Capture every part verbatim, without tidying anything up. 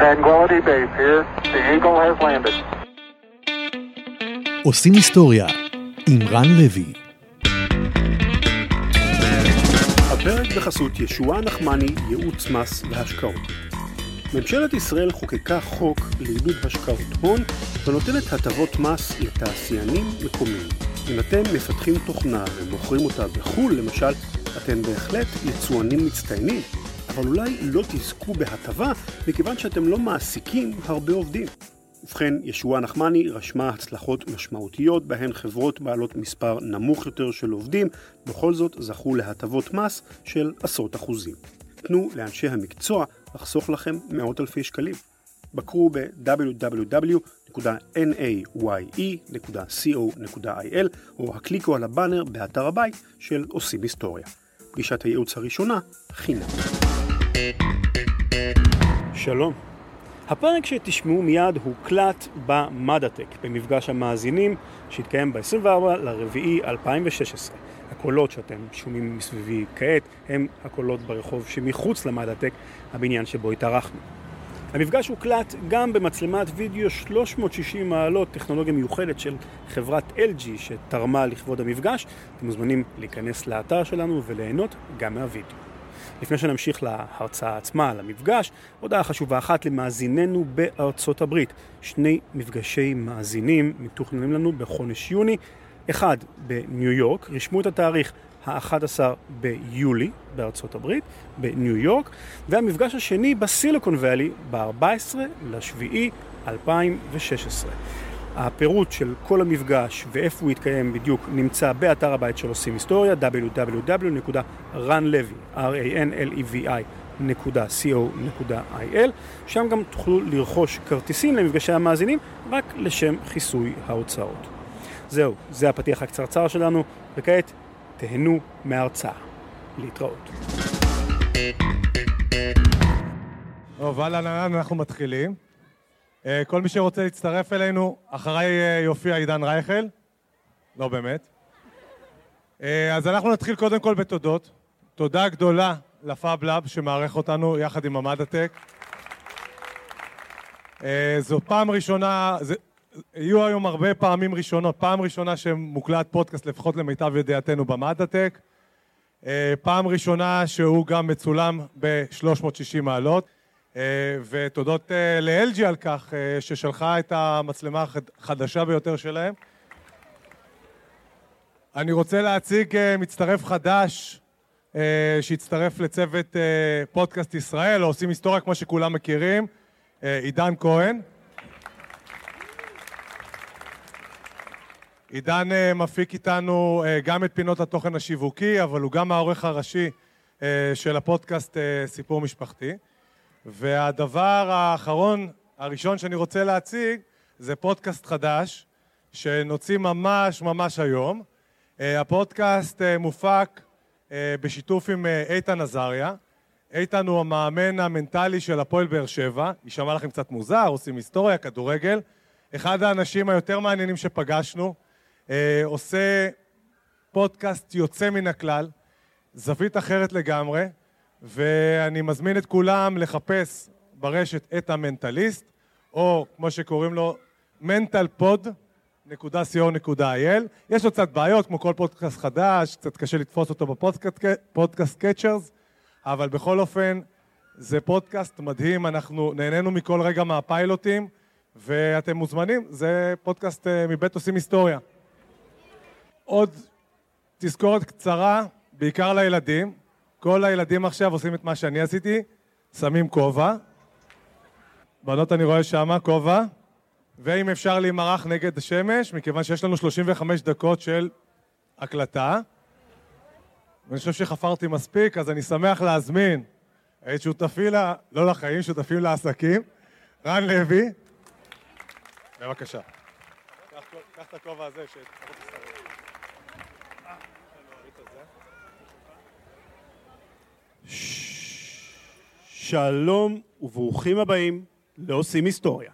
Tranquility Base here. The Eagle has landed. עושים היסטוריה עם רן לוי. הפרק בחסות ישועה נחמני, ייעוץ מס והשקעות. ממשלת ישראל חוקקה חוק לעידוד השקעות הון ונותנת הטבות מס לתעשיינים מקומיים. אם אתם מפתחים תוכנה ומוכרים אותה בחו"ל למשל, אתם בהחלט יצואנים מצטיינים, אבל אולי לא תזכו בהטבה מכיוון שאתם לא מעסיקים הרבה עובדים. ובכן, ישועה נחמני רשמה הצלחות משמעותיות בהן חברות בעלות מספר נמוך יותר של עובדים, בכל זאת זכו להטבות מס של עשרות אחוזים. תנו לאנשי המקצוע לחסוך לכם מאות אלפי שקלים. בקרו ב-דאבליו דאבליו דאבליו נקודה נייי נקודה קו נקודה איי אל או הקליקו על הבאנר באתר הבית של עושים היסטוריה. פגישת הייעוץ הראשונה חינם. שלום. הפרק שתשמעו מיד הוקלט במדעטק, במפגש המאזינים שהתקיים ב-עשרים וארבעה לרביעי אלפיים ושש עשרה. הקולות שאתם שומעים מסביבי כעת הם הקולות ברחוב שמחוץ למדעטק, הבניין שבו התארחנו. המפגש הוקלט גם במצלמת וידאו שלוש מאות ושישים מעלות, טכנולוגיה מיוחדת של חברת אל ג'י שתרמה לכבוד המפגש. אתם מוזמנים להיכנס לאתר שלנו וליהנות גם מהוידאו. לפני שנמשיך להרצאה עצמה, למפגש, הודעה חשובה אחת למאזיננו בארצות הברית. שני מפגשי מאזינים מתוכננים לנו בחודש יוני, אחד בניו יורק, רשמו את התאריך ה-אחד עשר ביולי בארצות הברית, בניו יורק, והמפגש השני בסיליקון ואלי ב-ארבעה עשר לשביעי אלפיים ושש עשרה. הפירוט של כל המפגש ואיפה הוא יתקיים בדיוק נמצא באתר הבית של עושים היסטוריה, דאבליו דאבליו דאבליו נקודה רן-לוי נקודה קו נקודה איי אל. שם גם תוכלו לרכוש כרטיסים למפגשי המאזינים רק לשם חיסוי ההוצאות. זהו, זה הפתיח הקצרצר שלנו, וכעת תהנו מההרצאה. להתראות. טוב, אהלן, אנחנו מתחילים. כל מי שרוצה להצטרף אלינו, אחריי יופיע עידן רייכל. לא באמת. אז אנחנו נתחיל קודם כל בתודות. תודה גדולה לפאב לאב שמערך אותנו יחד עם המדעטק. זו פעם ראשונה, זה, יהיו היום הרבה פעמים ראשונות, פעם ראשונה שמוקלט פודקאסט לפחות למיטב ידיעתנו במדעטק. פעם ראשונה שהוא גם מצולם ב-שלוש מאות ושישים מעלות. ותודות ל-אל ג'י על כך ששלחה את המצלמה החדשה ביותר שלהם. אני רוצה להציג מצטרף חדש שהצטרף לצוות פודקאסט ישראל, או עושים היסטוריה כמו שכולם מכירים, עידן כהן. עידן מפיק איתנו גם את פינות התוכן השיווקי, אבל הוא גם העורך הראשי של הפודקאסט סיפור משפחתי. והדבר האחרון, הראשון שאני רוצה להציג, זה פודקאסט חדש, שנוציא ממש ממש היום. הפודקאסט מופק בשיתוף עם איתן עזריה. איתן הוא המאמן המנטלי של הפועל באר שבע. יישמע לכם קצת מוזר, עושים היסטוריה, כדורגל. אחד האנשים היותר מעניינים שפגשנו. עושה פודקאסט יוצא מן הכלל, זווית אחרת לגמרי. ואני מזמין את כולם לחפש ברשת את המנטליסט, או כמו שקוראים לו, מנטל פוד נקודה קו נקודה איי אל. יש לו קצת בעיות, כמו כל פודקאסט חדש, קצת קשה לתפוס אותו בפודקאסט קאצ'רס, אבל בכל אופן, זה פודקאסט מדהים, אנחנו נהנינו מכל רגע מהפיילוטים, ואתם מוזמנים, זה פודקאסט מבית עושים היסטוריה. עוד תזכורת קצרה, בעיקר לילדים, כל הילדים עכשיו עושים את מה שאני עשיתי, שמים כובע. בנות אני רואה שמה, כובע. ואם אפשר להימרח נגד השמש, מכיוון שיש לנו שלושים וחמש דקות של הקלטה. ואני חושב שחפרתי מספיק, אז אני שמח להזמין את שותפי, לה, לא לחיים, שותפים לעסקים, רן לוי. בבקשה. קח, קח את הכובע הזה ש... שלום וברוכים הבאים לעושים היסטוריה.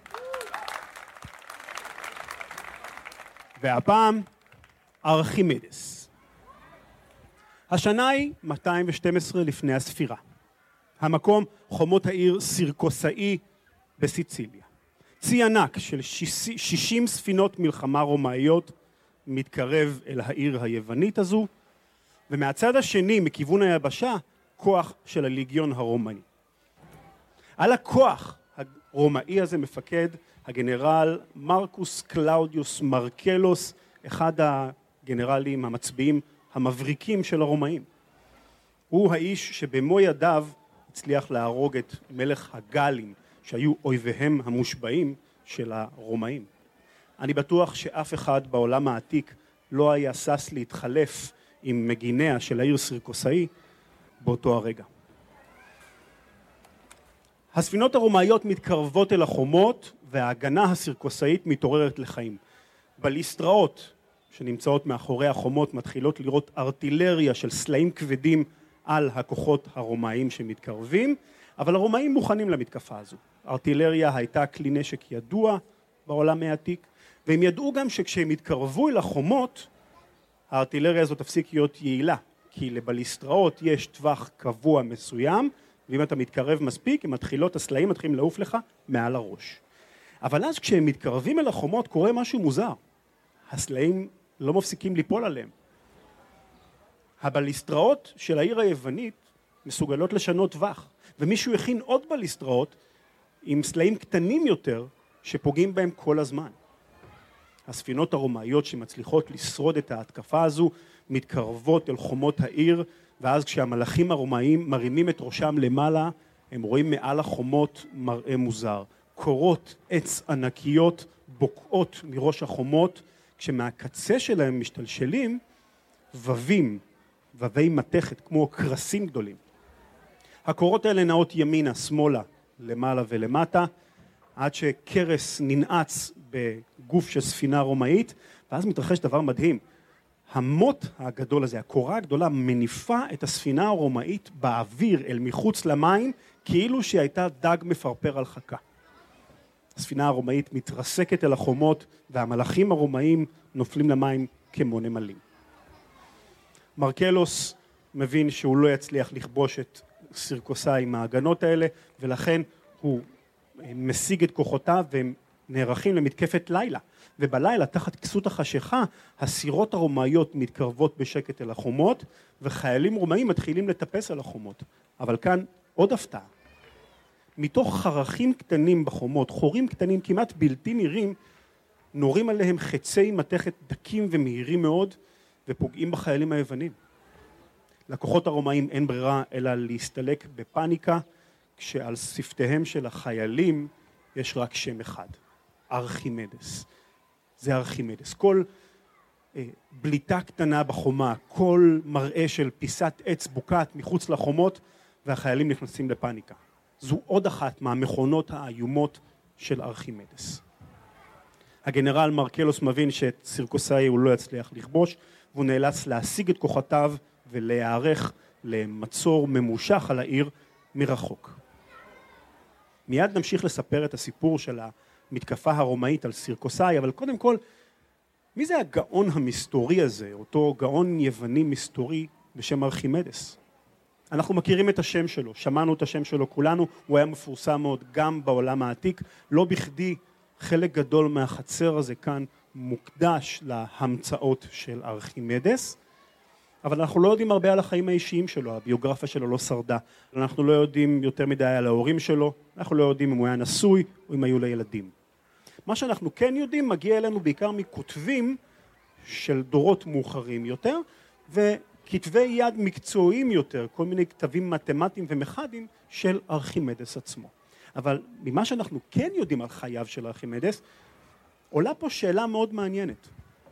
והפעם ארכימדס. השנה היא מאתיים ושתים עשרה לפני הספירה. המקום חומות העיר סירקוסאי בסיציליה. צי ענק של שישים ספינות מלחמה רומאיות מתקרב אל העיר היוונית הזו, ומהצד השני, מכיוון היבשה, כוח של הליגיון הרומאי. על הכוח הרומאי הזה מפקד הגנרל מרקוס קלאודיוס מרקלוס, אחד הגנרלים המצביעים המבריקים של הרומאים. הוא האיש שבמו ידיו הצליח להרוג את מלך הגלים, שהיו אויביהם המושבעים של הרומאים. אני בטוח שאף אחד בעולם העתיק לא היה סס להתחלף עם מגיניה של העיר סירקוסאי באותו הרגע. הספינות הרומאיות מתקרבות אל החומות וההגנה הסירקוסאית מתעוררת לחיים. בליסטראות שנמצאות מאחורי החומות מתחילות לראות ארטילריה של סלעים כבדים על הכוחות הרומאים שמתקרבים, אבל הרומאים מוכנים למתקפה הזו. ארטילריה הייתה כלי נשק ידוע בעולם העתיק, והם ידעו גם שכשהם התקרבו אל החומות, הארטילריה הזאת תפסיק להיות יעילה, כי לבליסטראות יש טווח קבוע מסוים, ואם אתה מתקרב מספיק, הם מתחילות, הסלעים מתחילים לעוף לך מעל הראש. אבל אז כשהם מתקרבים אל החומות קורה משהו מוזר. הסלעים לא מפסיקים ליפול עליהם. הבליסטראות של העיר היוונית מסוגלות לשנות טווח, ומישהו הכין עוד בליסטראות עם סלעים קטנים יותר שפוגעים בהם כל הזמן. הספינות הרומאיות שמצליחות לשרוד את ההתקפה הזו מתקרבות אל חומות העיר, ואז כשהמלאכים הרומאים מרימים את ראשם למעלה, הם רואים מעל החומות מראה מוזר. קורות עץ ענקיות בוקעות מראש החומות, כשמהקצה שלהם משתלשלים ווים, וווי מתכת, כמו קרסים גדולים. הקורות האלה נעות ימינה, שמאלה, למעלה ולמטה, עד שקרס ננעץ בגוף של ספינה רומאית, ואז מתרחש דבר מדהים. המוט הגדול הזה, הקורה הגדולה, מניפה את הספינה הרומאית באוויר אל מחוץ למים, כאילו שהיא הייתה דג מפרפר על חכה. הספינה הרומאית מתרסקת אל החומות, והמלאכים הרומאים נופלים למים כמו נמלים. מרקלוס מבין שהוא לא יצליח לכבוש את סירקוסאי עם ההגנות האלה, ולכן הוא משיג את כוחותיו והם נערכים למתקפת לילה. ובלילה, תחת כסות החשיכה, הסירות הרומאיות מתקרבות בשקט אל החומות, וחיילים רומאים מתחילים לטפס על החומות. אבל כאן עוד הפתעה. מתוך חרכים קטנים בחומות, חורים קטנים כמעט בלתי נראים, נורים עליהם חצי מתכת דקים ומהירים מאוד, ופוגעים בחיילים היוונים. לכוחות הרומאים אין ברירה אלא להסתלק בפאניקה, כשעל שפתיהם של החיילים יש רק שם אחד, ארכימדס. זה ארכימדס. כל אה, בליטה קטנה בחומה, כל מראה של פיסת עץ בוקעת מחוץ לחומות, והחיילים נכנסים לפאניקה. זו עוד אחת מהמכונות האיומות של ארכימדס. הגנרל מרקלוס מבין שאת סירקוסאי הוא לא יצליח לכבוש, והוא נאלץ להשיג את כוחותיו ולהיערך למצור ממושך על העיר מרחוק. מיד נמשיך לספר את הסיפור של המתקפה הרומאית על סירקוסאי, אבל קודם כל, מי זה הגאון המסתורי הזה, אותו גאון יווני מסתורי בשם ארכימדס? אנחנו מכירים את השם שלו, שמענו את השם שלו כולנו, הוא היה מפורסם מאוד גם בעולם העתיק, לא בכדי חלק גדול מהחצר הזה כאן מוקדש להמצאות של ארכימדס, אבל אנחנו לא יודעים הרבה על החיים האישיים שלו, הביוגרפיה שלו לא שרדה, אנחנו לא יודעים יותר מדי על ההורים שלו, אנחנו לא יודעים אם הוא היה נשוי או אם היו לילדים. מה שאנחנו כן יודעים מגיע אלינו בעיקר מכותבים של דורות מאוחרים יותר, וכתבי יד מקצועיים יותר, כל מיני כתבים מתמטיים ומכדיים של ארכימדס עצמו. אבל ממה שאנחנו כן יודעים על חייו של ארכימדס, עולה פה שאלה מאוד מעניינת.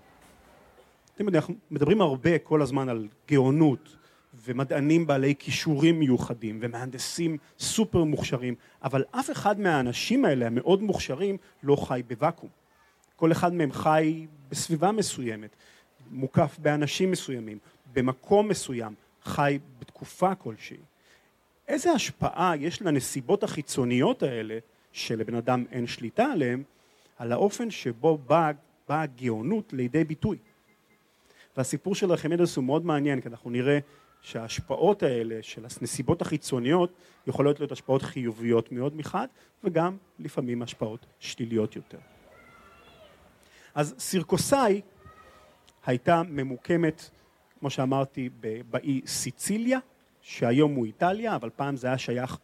אתם יודעים, אנחנו מדברים הרבה כל הזמן על גאונות ומדענים בעלי כישורים מיוחדים ומהנדסים סופר מוכשרים, אבל אף אחד מהאנשים האלה המאוד מוכשרים לא חי בוואקום. כל אחד מהם חי בסביבה מסוימת, מוקף באנשים מסוימים, במקום מסוים, חי בתקופה כלשהי. איזה השפעה יש לנסיבות החיצוניות האלה, שלבן אדם אין שליטה עליהם, על האופן שבו באה בא הגאונות לידי ביטוי? והסיפור של ארכימדס הוא מאוד מעניין, כי אנחנו נראה שההשפעות האלה של הנסיבות החיצוניות יכולות להיות השפעות חיוביות מאוד מחד, וגם לפעמים השפעות שליליות יותר. אז סירקוסאי הייתה ממוקמת, כמו שאמרתי, באי סיציליה, שהיום הוא איטליה, אבל פעם זה היה שייך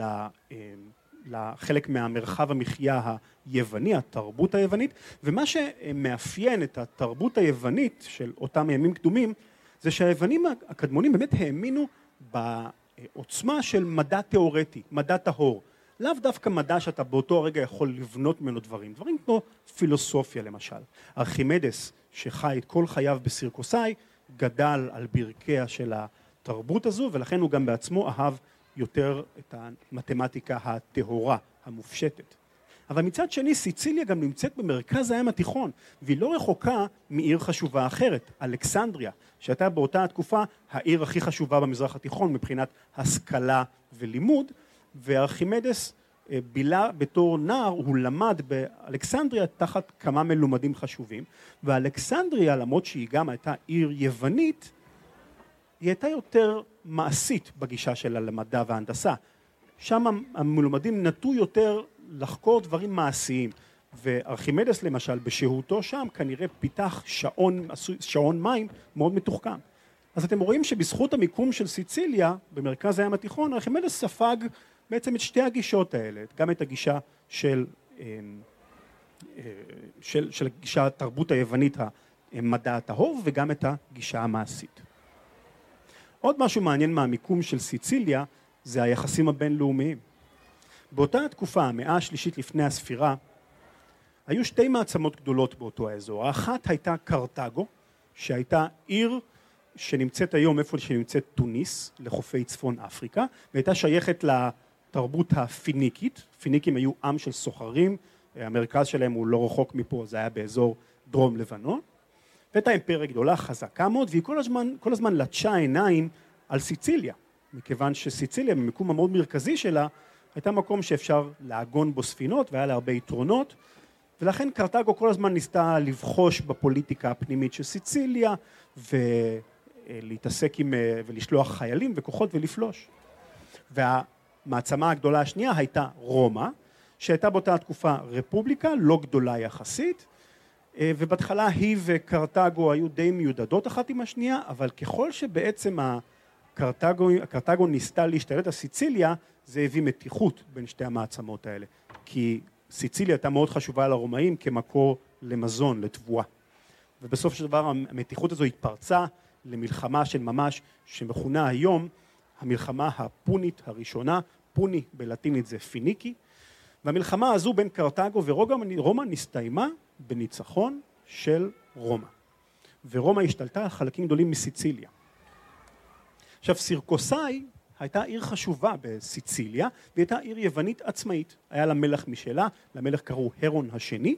לחלק מהמרחב המחיה היווני, התרבות היוונית, ומה שמאפיין את התרבות היוונית של אותם ימים קדומים, זה שהיוונים הקדמונים באמת האמינו בעוצמה של מדע תיאורטי, מדע טהור. לאו דווקא מדע שאתה באותו הרגע יכול לבנות ממנו דברים, דברים כמו פילוסופיה למשל. ארכימדס, שחי את כל חייו בסירקוסאי, גדל על ברכיה של התרבות הזו, ולכן הוא גם בעצמו אהב יותר את המתמטיקה הטהורה, המופשטת. אבל מצד שני, סיציליה גם נמצאת במרכז הים התיכון, והיא לא רחוקה מעיר חשובה אחרת, אלכסנדריה, שהייתה באותה התקופה העיר הכי חשובה במזרח התיכון מבחינת השכלה ולימוד, וארכימדס בילה בתור נער, הוא למד באלכסנדריה תחת כמה מלומדים חשובים, ואלכסנדריה, למרות שהיא גם הייתה עיר יוונית, היא הייתה יותר מעשית בגישה שלה למדע והנדסה. שם המלומדים נטו יותר לחקור דברים מעשיים, וארכימדס למשל בשהותו שם כנראה פיתח שעון, שעון מים מאוד מתוחכם. אז אתם רואים שבזכות המיקום של סיציליה במרכז הים התיכון, ארכימדס ספג בעצם את שתי הגישות האלה, גם את הגישה של, של, של הגישה התרבות היוונית המדע הטהור וגם את הגישה המעשית. עוד משהו מעניין מהמיקום של סיציליה זה היחסים הבינלאומיים. באותה התקופה, המאה השלישית לפני הספירה, היו שתי מעצמות גדולות באותו האזור. האחת הייתה קרתגו, שהייתה עיר שנמצאת היום איפה שנמצאת טוניס, לחופי צפון אפריקה, והייתה שייכת לתרבות הפיניקית. פיניקים היו עם של סוחרים, המרכז שלהם הוא לא רחוק מפה, זה היה באזור דרום לבנון. והייתה אימפריה גדולה, חזקה מאוד, והיא כל הזמן, כל הזמן לטשה עיניים על סיציליה, מכיוון שסיציליה, במיקום המאוד מרכזי שלה, הייתה מקום שאפשר להגון בו ספינות, והיה לה הרבה יתרונות, ולכן קרתגו כל הזמן ניסתה לבחוש בפוליטיקה הפנימית של סיציליה, ולהתעסק עם, ולשלוח חיילים וכוחות ולפלוש. והמעצמה הגדולה השנייה הייתה רומא, שהייתה באותה התקופה רפובליקה, לא גדולה יחסית, ובהתחלה היא וקרתגו היו די מיודדות אחת עם השנייה, אבל ככל שבעצם הקרתגו, הקרתגו ניסתה להשתלט על סיציליה, זה הביא מתיחות בין שתי המעצמות האלה, כי סיציליה הייתה מאוד חשובה לרומאים כמקור למזון, לתבואה. ובסוף של דבר המתיחות הזו התפרצה למלחמה של ממש, שמכונה היום המלחמה הפונית הראשונה, פוני בלטינית זה פיניקי, והמלחמה הזו בין קרתגו ורומא נסתיימה בניצחון של רומא. ורומא השתלטה על חלקים גדולים מסיציליה. עכשיו, סירקוסאי הייתה עיר חשובה בסיציליה, והיא הייתה עיר יוונית עצמאית. היה לה מלך משלה, למלך קראו הרון השני,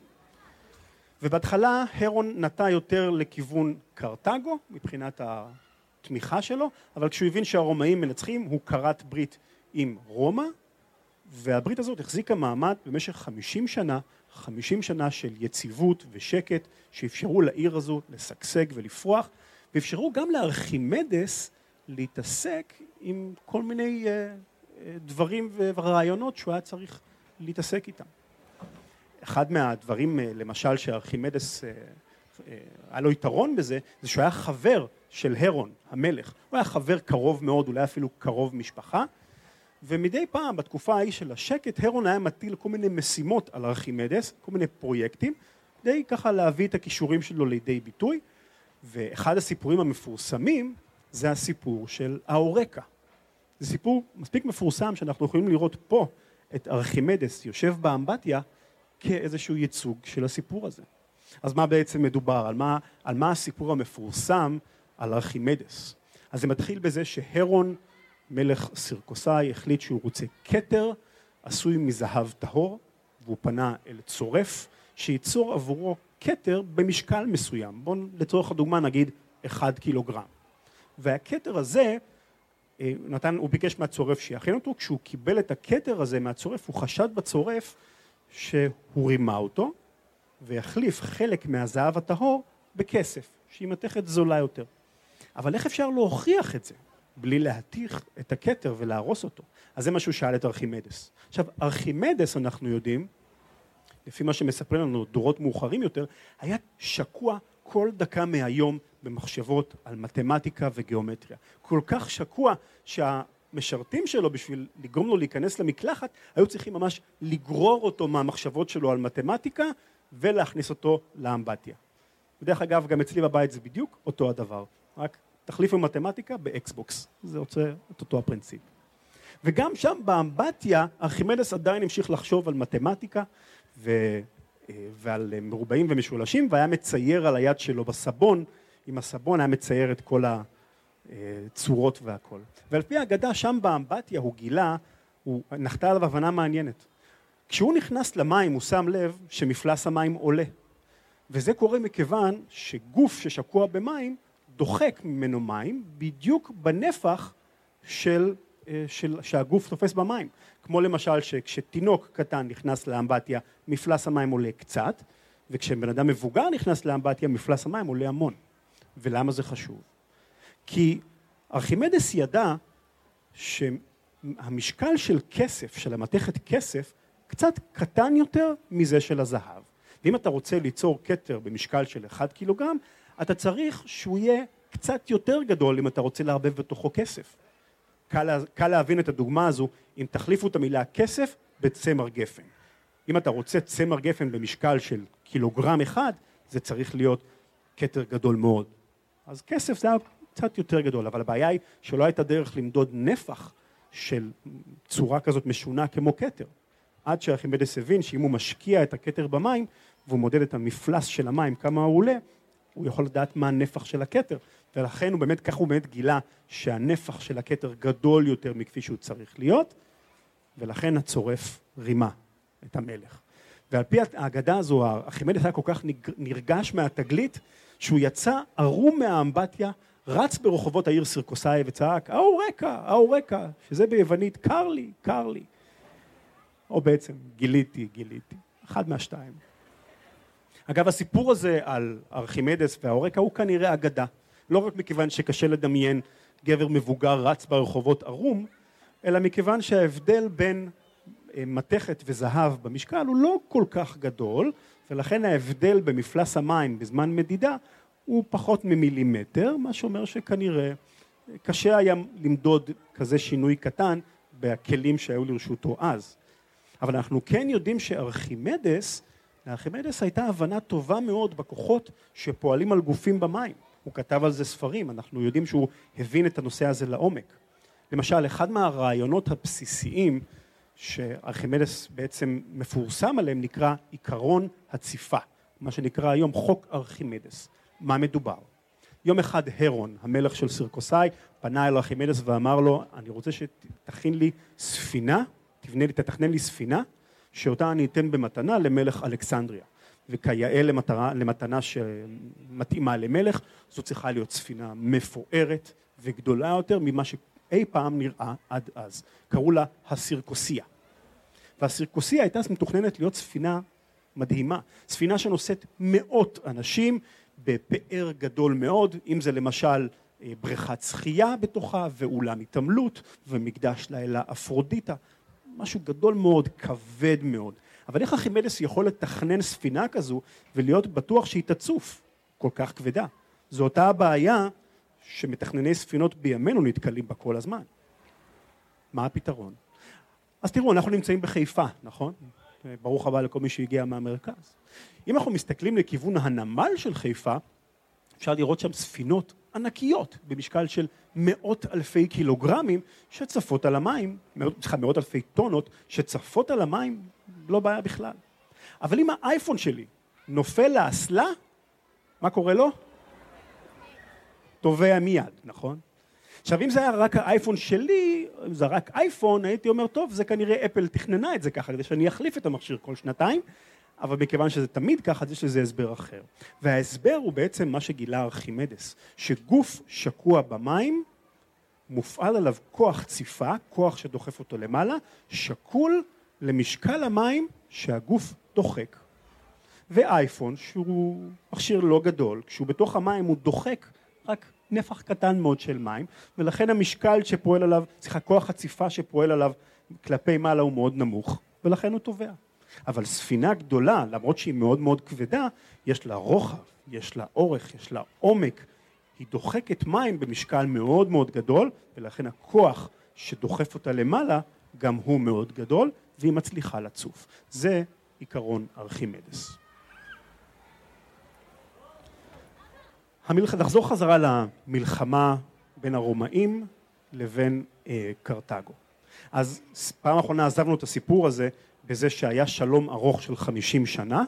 ובהתחלה הרון נטה יותר לכיוון קרתגו, מבחינת התמיכה שלו, אבל כשהוא הבין שהרומאים מנצחים, הוא כרת ברית עם רומא, והברית הזאת החזיקה מעמד במשך חמישים שנה, חמישים שנה של יציבות ושקט, שאפשרו לעיר הזו לשגשג ולפרוח, ואפשרו גם לארכימדס להתעסק עם כל מיני דברים ורעיונות שהוא היה צריך להתעסק איתם. אחד מהדברים, למשל, שארכימדס היה לו יתרון בזה, זה שהוא היה חבר של הרון, המלך. הוא היה חבר קרוב מאוד, אולי אפילו קרוב משפחה, ומדי פעם, בתקופה ההיא של השקט, הרון היה מטיל כל מיני משימות על ארכימדס, כל מיני פרויקטים, כדי ככה להביא את הכישורים שלו לידי ביטוי, ואחד הסיפורים המפורסמים, זה הסיפור של האורקה. זה סיפור מספיק מפורסם, שאנחנו יכולים לראות פה את ארכימדס יושב באמבטיה, כאיזשהו ייצוג של הסיפור הזה. אז מה בעצם מדובר? על מה, על מה הסיפור המפורסם על ארכימדס? אז זה מתחיל בזה שהרון, מלך סירקוסאי, החליט שהוא רוצה כתר עשוי מזהב טהור, והוא פנה אל צורף שייצור עבורו כתר במשקל מסוים. בואו לצורך הדוגמה נגיד אחד קילוגרם. והכתר הזה, נתן, הוא ביקש מהצורף שיכין אותו, כשהוא קיבל את הכתר הזה מהצורף, הוא חשד בצורף שהוא רימה אותו, והחליף חלק מהזהב הטהור בכסף, שהיא מתכת זולה יותר. אבל איך אפשר להוכיח את זה? בלי להתיך את הכתר ולהרוס אותו. אז זה מה שהוא שאל את ארכימדס. עכשיו, ארכימדס, אנחנו יודעים, לפי מה שמספרים לנו דורות מאוחרים יותר, היה שקוע כל דקה מהיום במחשבות על מתמטיקה וגיאומטריה. כל כך שקוע שהמשרתים שלו, בשביל לגרום לו להיכנס למקלחת, היו צריכים ממש לגרור אותו מהמחשבות שלו על מתמטיקה, ולהכניס אותו לאמבטיה. בדרך אגב, גם אצלי בבית זה בדיוק אותו הדבר. רק תחליפו מתמטיקה באקסבוקס. זה רוצה את אותו הפרינציפ. וגם שם באמבטיה, ארכימדס עדיין המשיך לחשוב על מתמטיקה ו... ועל מרובעים ומשולשים, והיה מצייר על היד שלו בסבון, עם הסבון היה מצייר את כל הצורות והכל. ועל פי האגדה, שם באמבטיה הוא גילה, הוא נחתה עליו הבנה מעניינת. כשהוא נכנס למים, הוא שם לב שמפלס המים עולה. וזה קורה מכיוון שגוף ששקוע במים, דוחק ממנו מים, בדיוק בנפח של, של, שהגוף תופס במים. כמו למשל שכשתינוק קטן נכנס לאמבטיה, מפלס המים עולה קצת, וכשבן אדם מבוגר נכנס לאמבטיה, מפלס המים עולה המון. ולמה זה חשוב? כי ארכימדס ידע שהמשקל של כסף, של המתכת כסף, קצת קטן יותר מזה של הזהב. ואם אתה רוצה ליצור כתר במשקל של אחד קילוגרם, אתה צריך שהוא יהיה קצת יותר גדול אם אתה רוצה לערבב בתוכו כסף. קל, קל להבין את הדוגמה הזו אם תחליפו את המילה כסף בצמר גפן. אם אתה רוצה צמר גפן במשקל של קילוגרם אחד, זה צריך להיות כתר גדול מאוד. אז כסף זה היה קצת יותר גדול, אבל הבעיה היא שלא הייתה דרך למדוד נפח של צורה כזאת משונה כמו כתר. עד שארכימדס הבין שאם הוא משקיע את הכתר במים, והוא מודד את המפלס של המים, כמה הוא עולה, הוא יכול לדעת מה הנפח של הכתר. ולכן הוא באמת, כך הוא באמת גילה שהנפח של הכתר גדול יותר מכפי שהוא צריך להיות, ולכן הצורף רימה את המלך. ועל פי האגדה הזו, ארכימדס היה כל כך נרגש מהתגלית, שהוא יצא ערום מהאמבטיה, רץ ברחובות העיר סירקוסאי וצעק, האורקה, האורקה, שזה ביוונית, קר לי, קר לי. או בעצם, גיליתי, גיליתי. אחד מהשתיים. אגב, הסיפור הזה על ארכימדס והאורקה הוא כנראה אגדה. לא רק מכיוון שקשה לדמיין גבר מבוגר רץ ברחובות ערום, אלא מכיוון שההבדל בין מתכת וזהב במשקל הוא לא כל כך גדול, ולכן ההבדל במפלס המים בזמן מדידה הוא פחות ממילימטר, מה שאומר שכנראה קשה היה למדוד כזה שינוי קטן בכלים שהיו לרשותו אז. אבל אנחנו כן יודעים שארכימדס, לארכימדס הייתה הבנה טובה מאוד בכוחות שפועלים על גופים במים. הוא כתב על זה ספרים, אנחנו יודעים שהוא הבין את הנושא הזה לעומק. למשל, אחד מהרעיונות הבסיסיים שארכימדס בעצם מפורסם עליהם נקרא עיקרון הציפה, מה שנקרא היום חוק ארכימדס. מה מדובר? יום אחד הרון, המלך של סירקוסאי, פנה אל ארכימדס ואמר לו, אני רוצה שתכין לי ספינה, תבנה לי, תתכנן לי ספינה, שאותה אני אתן במתנה למלך אלכסנדריה. וכיאה למטרה, למתנה שמתאימה למלך, זו צריכה להיות ספינה מפוארת וגדולה יותר ממה שאי פעם נראה עד אז. קראו לה הסירקוסיה. והסירקוסיה הייתה מתוכננת להיות ספינה מדהימה. ספינה שנושאת מאות אנשים בפאר גדול מאוד, אם זה למשל בריכת שחייה בתוכה ואולם התעמלות ומקדש לאלה אפרודיטה. משהו גדול מאוד, כבד מאוד. אבל איך ארכימדס יכול לתכנן ספינה כזו ולהיות בטוח שהיא תצוף כל כך כבדה? זו אותה הבעיה שמתכנני ספינות בימינו נתקלים בה כל הזמן. מה הפתרון? אז תראו, אנחנו נמצאים בחיפה, נכון? ברוך הבא לכל מי שהגיע מהמרכז. אם אנחנו מסתכלים לכיוון הנמל של חיפה, אפשר לראות שם ספינות ענקיות במשקל של מאות אלפי קילוגרמים שצפות על המים, מאות, מאות אלפי טונות שצפות על המים, לא בעיה בכלל. אבל אם האייפון שלי נופל לאסלה, מה קורה לו? טובע מיד, נכון? עכשיו אם זה היה רק האייפון שלי, אם זה רק אייפון, הייתי אומר, טוב, זה כנראה אפל תכננה את זה ככה, כדי שאני אחליף את המכשיר כל שנתיים, אבל מכיוון שזה תמיד ככה, יש לזה הסבר אחר. וההסבר הוא בעצם מה שגילה ארכימדס, שגוף שקוע במים, מופעל עליו כוח ציפה, כוח שדוחף אותו למעלה, שקול למשקל המים שהגוף דוחק. ואייפון, שהוא מכשיר לא גדול, כשהוא בתוך המים הוא דוחק רק נפח קטן מאוד של מים, ולכן המשקל שפועל עליו, סליחה, כוח חציפה שפועל עליו כלפי מעלה הוא מאוד נמוך, ולכן הוא טובע. אבל ספינה גדולה, למרות שהיא מאוד מאוד כבדה, יש לה רוחב, יש לה אורך, יש לה עומק, היא דוחקת מים במשקל מאוד מאוד גדול, ולכן הכוח שדוחף אותה למעלה גם הוא מאוד גדול, והיא מצליחה לצוף. זה עיקרון ארכימדס. המלח... נחזור חזרה למלחמה בין הרומאים לבין אה, קרתגו. אז פעם האחרונה עזבנו את הסיפור הזה בזה שהיה שלום ארוך של חמישים שנה,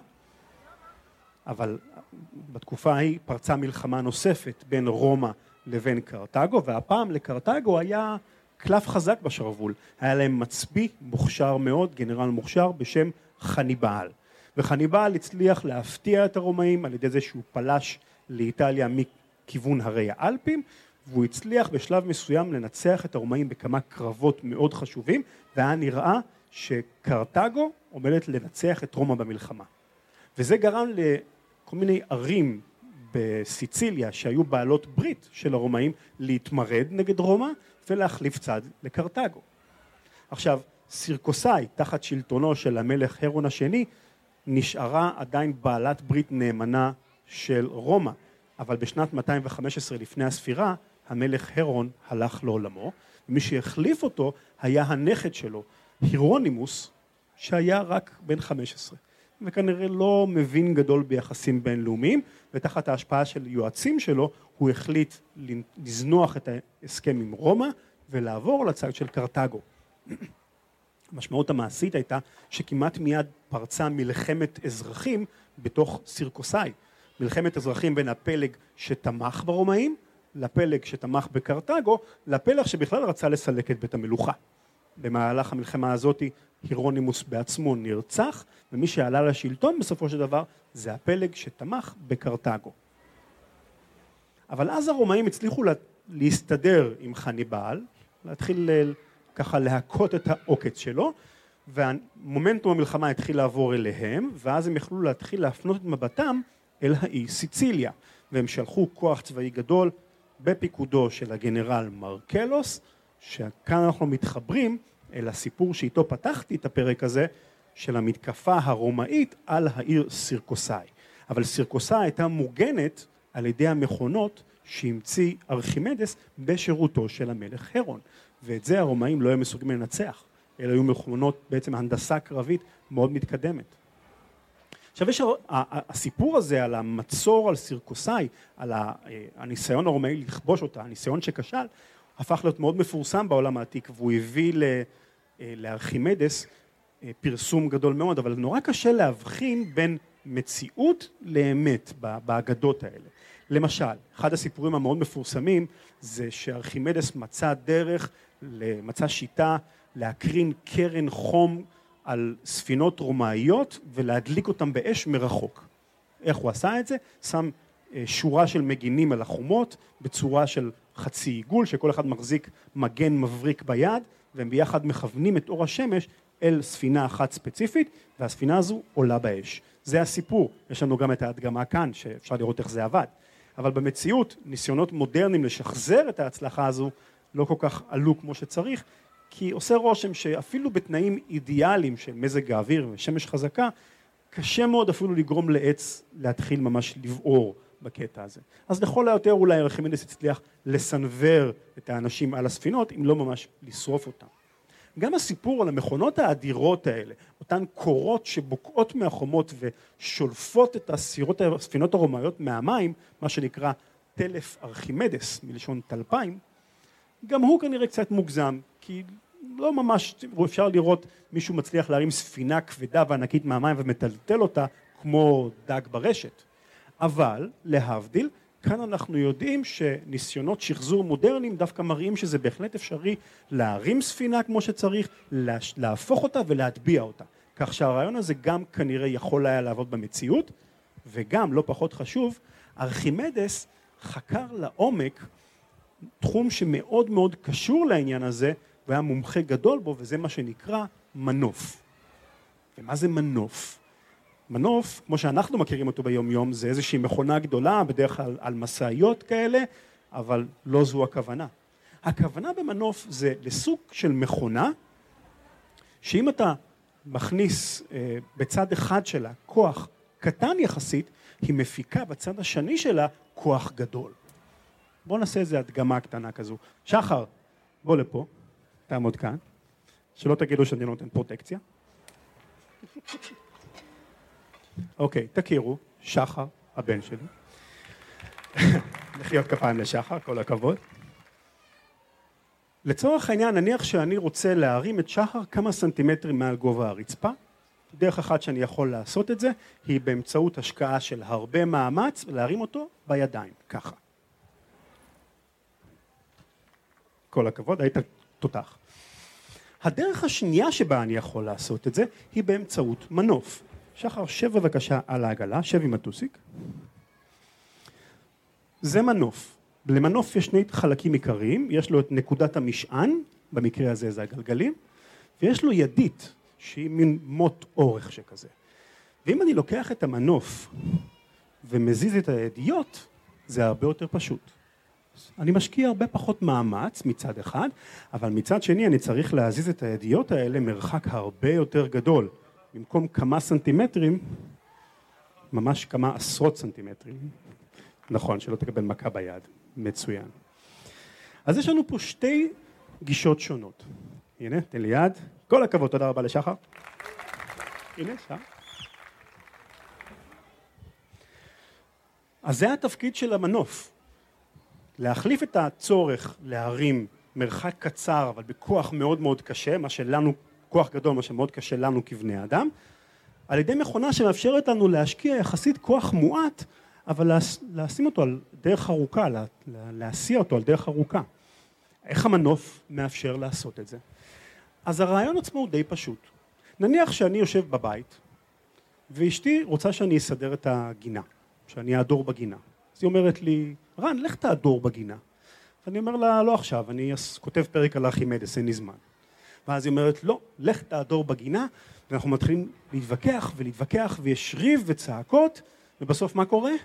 אבל בתקופה ההיא פרצה מלחמה נוספת בין רומא לבין קרתגו, והפעם לקרתגו היה קלף חזק בשרוול. היה להם מצביא מוכשר מאוד, גנרל מוכשר בשם חניבעל. וחניבעל הצליח להפתיע את הרומאים על ידי זה שהוא פלש לאיטליה מכיוון הרי האלפים, והוא הצליח בשלב מסוים לנצח את הרומאים בכמה קרבות מאוד חשובים, והיה נראה שקרתגו עומדת לנצח את רומא במלחמה. וזה גרם לכל מיני ערים בסיציליה שהיו בעלות ברית של הרומאים להתמרד נגד רומא ולהחליף צד לקרתגו. עכשיו, סירקוסאי, תחת שלטונו של המלך הרון השני, נשארה עדיין בעלת ברית נאמנה של רומא, אבל בשנת מאתיים וחמש עשרה לפני הספירה, המלך הרון הלך לעולמו, ומי שהחליף אותו היה הנכד שלו, הירונימוס, שהיה רק בן חמש עשרה, וכנראה לא מבין גדול ביחסים בינלאומיים, ותחת ההשפעה של יועצים שלו, הוא החליט לזנוח את ההסכם עם רומא, ולעבור לצד של קרתגו. המשמעות המעשית הייתה שכמעט מיד פרצה מלחמת אזרחים בתוך סירקוסאי. מלחמת אזרחים בין הפלג שתמך ברומאים, לפלג שתמך בקרתגו, לפלג שבכלל רצה לסלק את בית המלוכה. במהלך המלחמה הזאת הירונימוס בעצמו נרצח, ומי שעלה לשלטון בסופו של דבר זה הפלג שתמך בקרתגו. אבל אז הרומאים הצליחו להסתדר עם חניבעל, להתחיל ככה להכות את העוקץ שלו, והמומנטום המלחמה התחיל לעבור אליהם, ואז הם יכלו להתחיל להפנות את מבטם אל האי סיציליה, והם שלחו כוח צבאי גדול בפיקודו של הגנרל מרקלוס, שכאן אנחנו מתחברים אל הסיפור שאיתו פתחתי את הפרק הזה, של המתקפה הרומאית על העיר סירקוסאי. אבל סירקוסאי הייתה מוגנת על ידי המכונות שהמציא ארכימדס בשירותו של המלך הרון, ואת זה הרומאים לא היו מסוגלים לנצח, אלא היו מכונות בעצם הנדסה קרבית מאוד מתקדמת. עכשיו יש הסיפור הזה על המצור על סירקוסאי, על הניסיון הרומאי לכבוש אותה, הניסיון שכשל, הפך להיות מאוד מפורסם בעולם העתיק, והוא הביא לארכימדס פרסום גדול מאוד, אבל נורא קשה להבחין בין מציאות לאמת באגדות האלה. למשל, אחד הסיפורים המאוד מפורסמים זה שארכימדס מצא דרך, מצא שיטה להקרין קרן חום על ספינות רומאיות ולהדליק אותם באש מרחוק. איך הוא עשה את זה? שם שורה של מגינים על החומות בצורה של חצי עיגול, שכל אחד מחזיק מגן מבריק ביד, והם ביחד מכוונים את אור השמש אל ספינה אחת ספציפית, והספינה הזו עולה באש. זה הסיפור. יש לנו גם את ההדגמה כאן, שאפשר לראות איך זה עבד. אבל במציאות, ניסיונות מודרניים לשחזר את ההצלחה הזו, לא כל כך עלו כמו שצריך, כי עושה רושם שאפילו בתנאים אידיאליים של מזג האוויר ושמש חזקה, קשה מאוד אפילו לגרום לעץ להתחיל ממש לבעור בקטע הזה. אז לכל היותר אולי ארכימדס הצליח לסנבר את האנשים על הספינות, אם לא ממש לשרוף אותם. גם הסיפור על המכונות האדירות האלה, אותן קורות שבוקעות מהחומות ושולפות את הסירות, הספינות הרומאיות מהמים, מה שנקרא טלף ארכימדס, מלשון טלפיים, גם הוא כנראה קצת מוגזם, כי לא ממש אפשר לראות מישהו מצליח להרים ספינה כבדה וענקית מהמים ומטלטל אותה כמו דג ברשת. אבל להבדיל, כאן אנחנו יודעים שניסיונות שחזור מודרניים דווקא מראים שזה בהחלט אפשרי להרים ספינה כמו שצריך, להפוך אותה ולהטביע אותה. כך שהרעיון הזה גם כנראה יכול היה לעבוד במציאות, וגם, לא פחות חשוב, ארכימדס חקר לעומק תחום שמאוד מאוד קשור לעניין הזה, והיה מומחה גדול בו, וזה מה שנקרא מנוף. ומה זה מנוף? מנוף, כמו שאנחנו מכירים אותו ביום יום, זה איזושהי מכונה גדולה, בדרך כלל על מסעיות כאלה, אבל לא זו הכוונה. הכוונה במנוף זה לסוג של מכונה, שאם אתה מכניס אה, בצד אחד שלה כוח קטן יחסית, היא מפיקה בצד השני שלה כוח גדול. בואו נעשה איזו הדגמה קטנה כזו. שחר, בוא לפה, תעמוד כאן, שלא תגידו שאני נותן פרוטקציה. אוקיי, תכירו, שחר, הבן שלי. לחיות כפיים לשחר, כל הכבוד. לצורך העניין, נניח שאני רוצה להרים את שחר כמה סנטימטרים מעל גובה הרצפה. דרך אחת שאני יכול לעשות את זה, היא באמצעות השקעה של הרבה מאמץ, להרים אותו בידיים, ככה. כל הכבוד, היית תותח. הדרך השנייה שבה אני יכול לעשות את זה, היא באמצעות מנוף. שחר, שב בבקשה על העגלה, שב עם הטוסיק. זה מנוף. למנוף יש שני חלקים עיקריים, יש לו את נקודת המשען, במקרה הזה זה הגלגלים, ויש לו ידית, שהיא מין מוט אורך שכזה. ואם אני לוקח את המנוף ומזיז את הידיות, זה הרבה יותר פשוט. אני משקיע הרבה פחות מאמץ מצד אחד, אבל מצד שני אני צריך להזיז את הידיות האלה מרחק הרבה יותר גדול. במקום כמה סנטימטרים, ממש כמה עשרות סנטימטרים. נכון, שלא תקבל מכה ביד. מצוין. אז יש לנו פה שתי גישות שונות. הנה, תן לי יד. כל הכבוד, תודה רבה לשחר. הנה, שם. אז זה התפקיד של המנוף. להחליף את הצורך להרים מרחק קצר, אבל בכוח מאוד מאוד קשה, מה שלנו, כוח גדול, מה שמאוד קשה לנו כבני אדם, על ידי מכונה שמאפשרת לנו להשקיע יחסית כוח מועט, אבל לשים אותו על דרך ארוכה, להסיע אותו על דרך ארוכה. איך המנוף מאפשר לעשות את זה? אז הרעיון עצמו הוא די פשוט. נניח שאני יושב בבית, ואשתי רוצה שאני אסדר את הגינה, שאני אעדור בגינה. אז היא אומרת לי, רן, לך תעדור בגינה. ואני אומר לה, לא עכשיו, אני כותב פרק על ארכימדס, אין לי זמן. ואז היא אומרת, לא, לך תעדור בגינה, ואנחנו מתחילים להתווכח ולהתווכח, ויש ריב וצעקות, ובסוף מה קורה?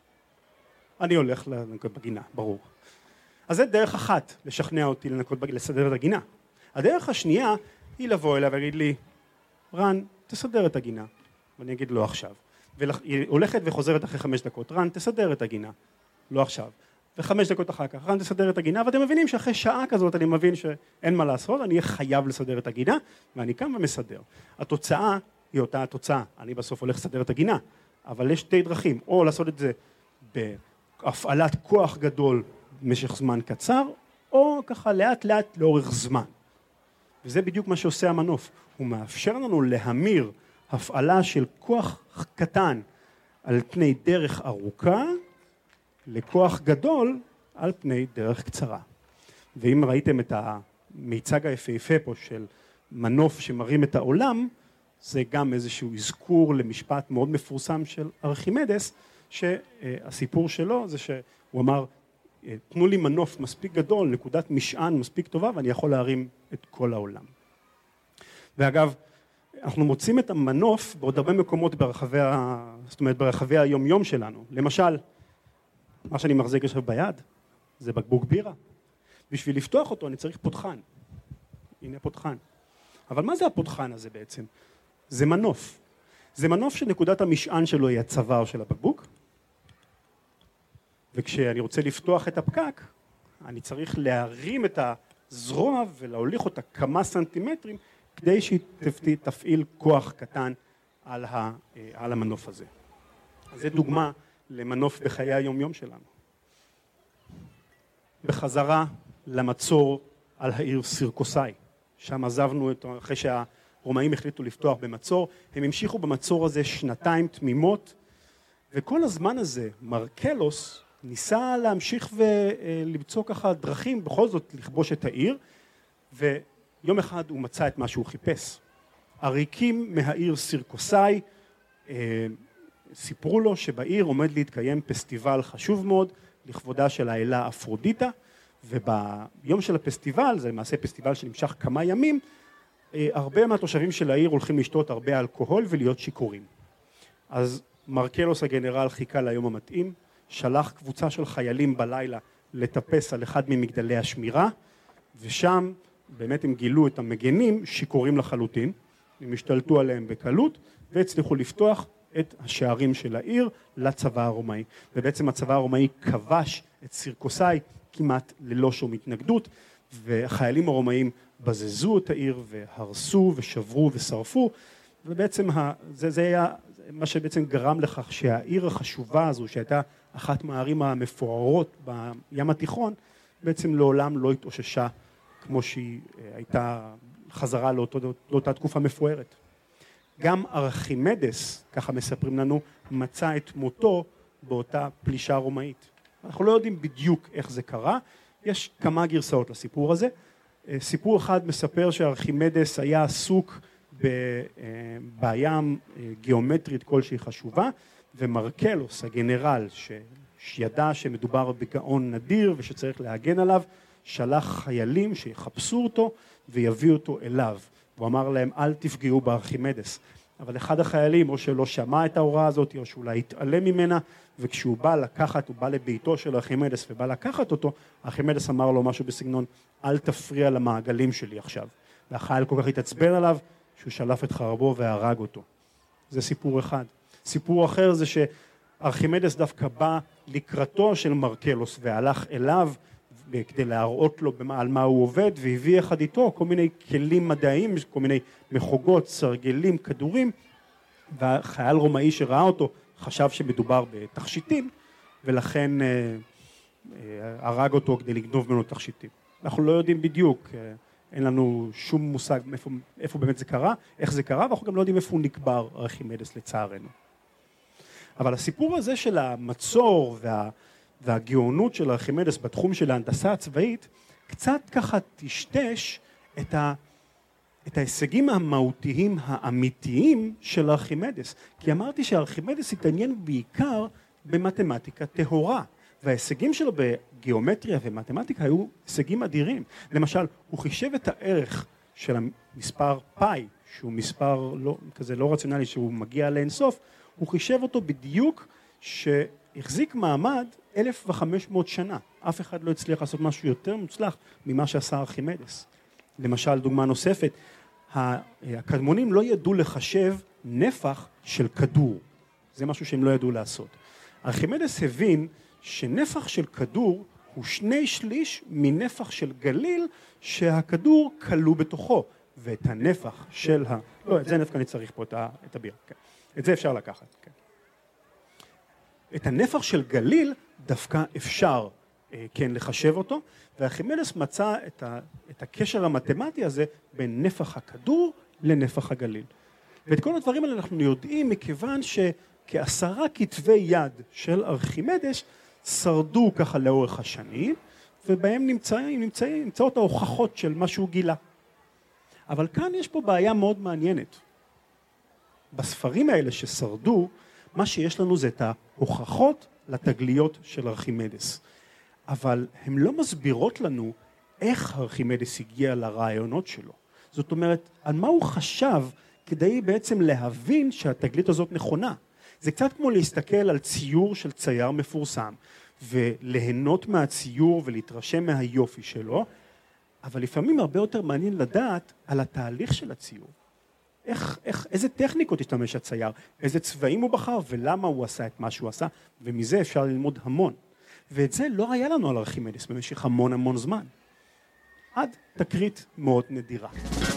אני הולך לנקות בגינה, ברור. אז זה דרך אחת, לשכנע אותי לנקות בגינה, לסדר את הגינה. הדרך השנייה היא לבוא אליה ולהגיד לי, רן, תסדר את הגינה. ואני אגיד לא עכשיו. והיא הולכת וחוזרת אחרי חמש דקות, רן, תסדר את הגינה. לא עכשיו. וחמש דקות אחר כך, רן, תסדר את הגינה, ואתם מבינים שאחרי שעה כזאת אני מבין שאין מה לעשות, אני אהיה חייב לסדר את הגינה, ואני קם ומסדר. התוצאה היא אותה התוצאה, אני בסוף הולך לסדר את הגינה, אבל יש שתי דרכים, או לעשות את זה בהפעלת כוח גדול במשך זמן קצר, או ככה לאט לאט לאורך זמן. וזה בדיוק מה שעושה המנוף, הוא מאפשר לנו להמיר הפעלה של כוח קטן על פני דרך ארוכה, לכוח גדול על פני דרך קצרה. ואם ראיתם את המיצג היפהפה פה של מנוף שמרים את העולם, זה גם איזשהו אזכור למשפט מאוד מפורסם של ארכימדס, שהסיפור שלו זה שהוא אמר, תנו לי מנוף מספיק גדול, נקודת משען מספיק טובה, ואני יכול להרים את כל העולם. ואגב, אנחנו מוצאים את המנוף בעוד הרבה מקומות ברחבי, זאת אומרת, ברחבי היום-יום שלנו. למשל, מה שאני מחזיק עכשיו ביד, זה בקבוק בירה. בשביל לפתוח אותו אני צריך פותחן. הנה פותחן. אבל מה זה הפותחן הזה בעצם? זה מנוף. זה מנוף שנקודת המשען שלו היא הצוואר של הבקבוק. וכשאני רוצה לפתוח את הפקק, אני צריך להרים את הזרוע ולהוליך אותה כמה סנטימטרים, כדי שהיא תפעיל כוח קטן על, ה, על המנוף הזה. אז זו דוגמה למנוף בחיי היום-יום שלנו. בחזרה למצור על העיר סירקוסאי, שם עזבנו את, אחרי שהרומאים החליטו לפתוח במצור, הם המשיכו במצור הזה שנתיים תמימות, וכל הזמן הזה מרקלוס ניסה להמשיך ולמצוא ככה דרכים, בכל זאת לכבוש את העיר, ויום אחד הוא מצא את מה שהוא חיפש. עריקים מהעיר סירקוסאי, סיפרו לו שבעיר עומד להתקיים פסטיבל חשוב מאוד לכבודה של האלה אפרודיטה, וביום של הפסטיבל, זה למעשה פסטיבל שנמשך כמה ימים, הרבה מהתושבים של העיר הולכים לשתות הרבה אלכוהול ולהיות שיכורים. אז מרקלוס הגנרל חיכה ליום המתאים, שלח קבוצה של חיילים בלילה לטפס על אחד ממגדלי השמירה, ושם באמת הם גילו את המגנים שיכורים לחלוטין, הם השתלטו עליהם בקלות, והצליחו לפתוח את השערים של העיר לצבא הרומאי. ובעצם הצבא הרומאי כבש את סירקוסאי כמעט ללא שום התנגדות, והחיילים הרומאים בזזו את העיר והרסו ושברו ושרפו, ובעצם זה, זה היה מה שבעצם גרם לכך שהעיר החשובה הזו, שהייתה אחת מהערים המפוארות בים התיכון, בעצם לעולם לא התאוששה כמו שהיא הייתה חזרה לאותו, לאותה תקופה מפוארת. גם ארכימדס, ככה מספרים לנו, מצא את מותו באותה פלישה רומאית. אנחנו לא יודעים בדיוק איך זה קרה, יש כמה גרסאות לסיפור הזה. סיפור אחד מספר שארכימדס היה עסוק בבעיה גיאומטרית כלשהי חשובה, ומרקלוס, הגנרל, שידע שמדובר בגאון נדיר ושצריך להגן עליו, שלח חיילים שיחפשו אותו ויביאו אותו אליו. הוא אמר להם, אל תפגעו בארכימדס. אבל אחד החיילים, או שלא שמע את ההוראה הזאת, או שאולי התעלם ממנה, וכשהוא בא לקחת, הוא בא לביתו של ארכימדס ובא לקחת אותו, ארכימדס אמר לו משהו בסגנון, אל תפריע למעגלים שלי עכשיו. והחייל כל כך התעצבן עליו, שהוא שלף את חרבו והרג אותו. זה סיפור אחד. סיפור אחר זה שארכימדס דווקא בא לקראתו של מרקלוס, והלך אליו, כדי להראות לו על מה הוא עובד, והביא אחד איתו כל מיני כלים מדעיים, כל מיני מחוגות, סרגלים, כדורים, והחייל רומאי שראה אותו חשב שמדובר בתכשיטים, ולכן הרג אותו כדי לגנוב ממנו תכשיטים. אנחנו לא יודעים בדיוק, אין לנו שום מושג איפה, איפה באמת זה קרה, איך זה קרה, ואנחנו גם לא יודעים איפה הוא נקבר, ארכימדס לצערנו. אבל הסיפור הזה של המצור וה והגאונות של ארכימדס בתחום של ההנדסה הצבאית, קצת ככה תשתש את, ה, את ההישגים המהותיים האמיתיים של ארכימדס. כי אמרתי שארכימדס התעניין בעיקר במתמטיקה טהורה, וההישגים שלו בגיאומטריה ומתמטיקה היו הישגים אדירים. למשל, הוא חישב את הערך של המספר פאי, שהוא מספר לא, כזה לא רציונלי, שהוא מגיע לאינסוף, הוא חישב אותו בדיוק ש... החזיק מעמד אלף וחמש מאות שנה. אף אחד לא הצליח לעשות משהו יותר מוצלח ממה שעשה ארכימדס. למשל, דוגמה נוספת, הקדמונים לא ידעו לחשב נפח של כדור. זה משהו שהם לא ידעו לעשות. ארכימדס הבין שנפח של כדור הוא שני שליש מנפח של גליל שהכדור כלוא בתוכו. ואת הנפח של ה... לא, את זה נפח אני צריך פה את הביר. כן. את זה אפשר לקחת. כן. את הנפח של גליל דווקא אפשר אה, כן לחשב אותו, וארכימדס מצא את, ה, את הקשר המתמטי הזה בין נפח הכדור לנפח הגליל. ואת כל הדברים האלה אנחנו יודעים מכיוון שכעשרה כתבי יד של ארכימדס שרדו ככה לאורך השנים, ובהם נמצאים, נמצאים, נמצאות ההוכחות של מה שהוא גילה. אבל כאן יש פה בעיה מאוד מעניינת. בספרים האלה ששרדו, מה שיש לנו זה את ההוכחות לתגליות של ארכימדס. אבל הן לא מסבירות לנו איך ארכימדס הגיע לרעיונות שלו. זאת אומרת, על מה הוא חשב כדי בעצם להבין שהתגלית הזאת נכונה. זה קצת כמו להסתכל על ציור של צייר מפורסם, וליהנות מהציור ולהתרשם מהיופי שלו, אבל לפעמים הרבה יותר מעניין לדעת על התהליך של הציור. איך, איך, איזה טכניקות השתמש הצייר, איזה צבעים הוא בחר ולמה הוא עשה את מה שהוא עשה, ומזה אפשר ללמוד המון. ואת זה לא היה לנו על ארכימדס במשך המון המון זמן. עד תקרית מאוד נדירה.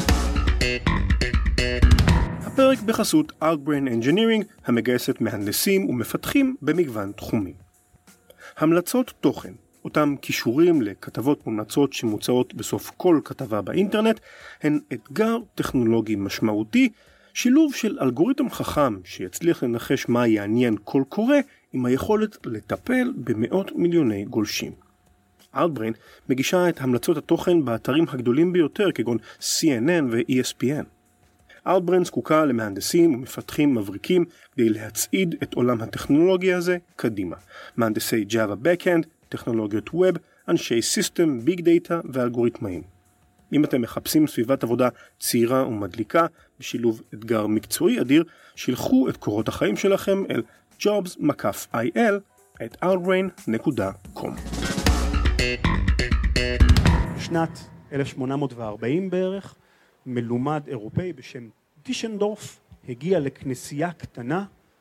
הפרק בחסות Outbrain Engineering, המגייסת מהנדסים ומפתחים במגוון תחומים. המלצות תוכן, אותם קישורים לכתבות מומלצות שמוצעות בסוף כל כתבה באינטרנט, הן אתגר טכנולוגי משמעותי, שילוב של אלגוריתם חכם שיצליח לנחש מה יעניין כל קורא, עם היכולת לטפל במאות מיליוני גולשים. Outbrain מגישה את המלצות התוכן באתרים הגדולים ביותר כגון סי אן אן ו-אי אס פי אן. Outbrain זקוקה למהנדסים ומפתחים מבריקים כדי להצעיד את עולם הטכנולוגיה הזה קדימה. מהנדסי Java Backend, טכנולוגיות ווב, אנשי סיסטם, ביג דאטה ואלגוריתמאים. אם אתם מחפשים סביבת עבודה צעירה ומדליקה בשילוב אתגר מקצועי אדיר, שילחו את קורות החיים שלכם אל jobs מקף איי אל את outbrain נקודה קום. בשנת אלף שמונה מאות וארבעים בערך, מלומד אירופאי בשם טישנדורף הגיע לכנסייה קטנה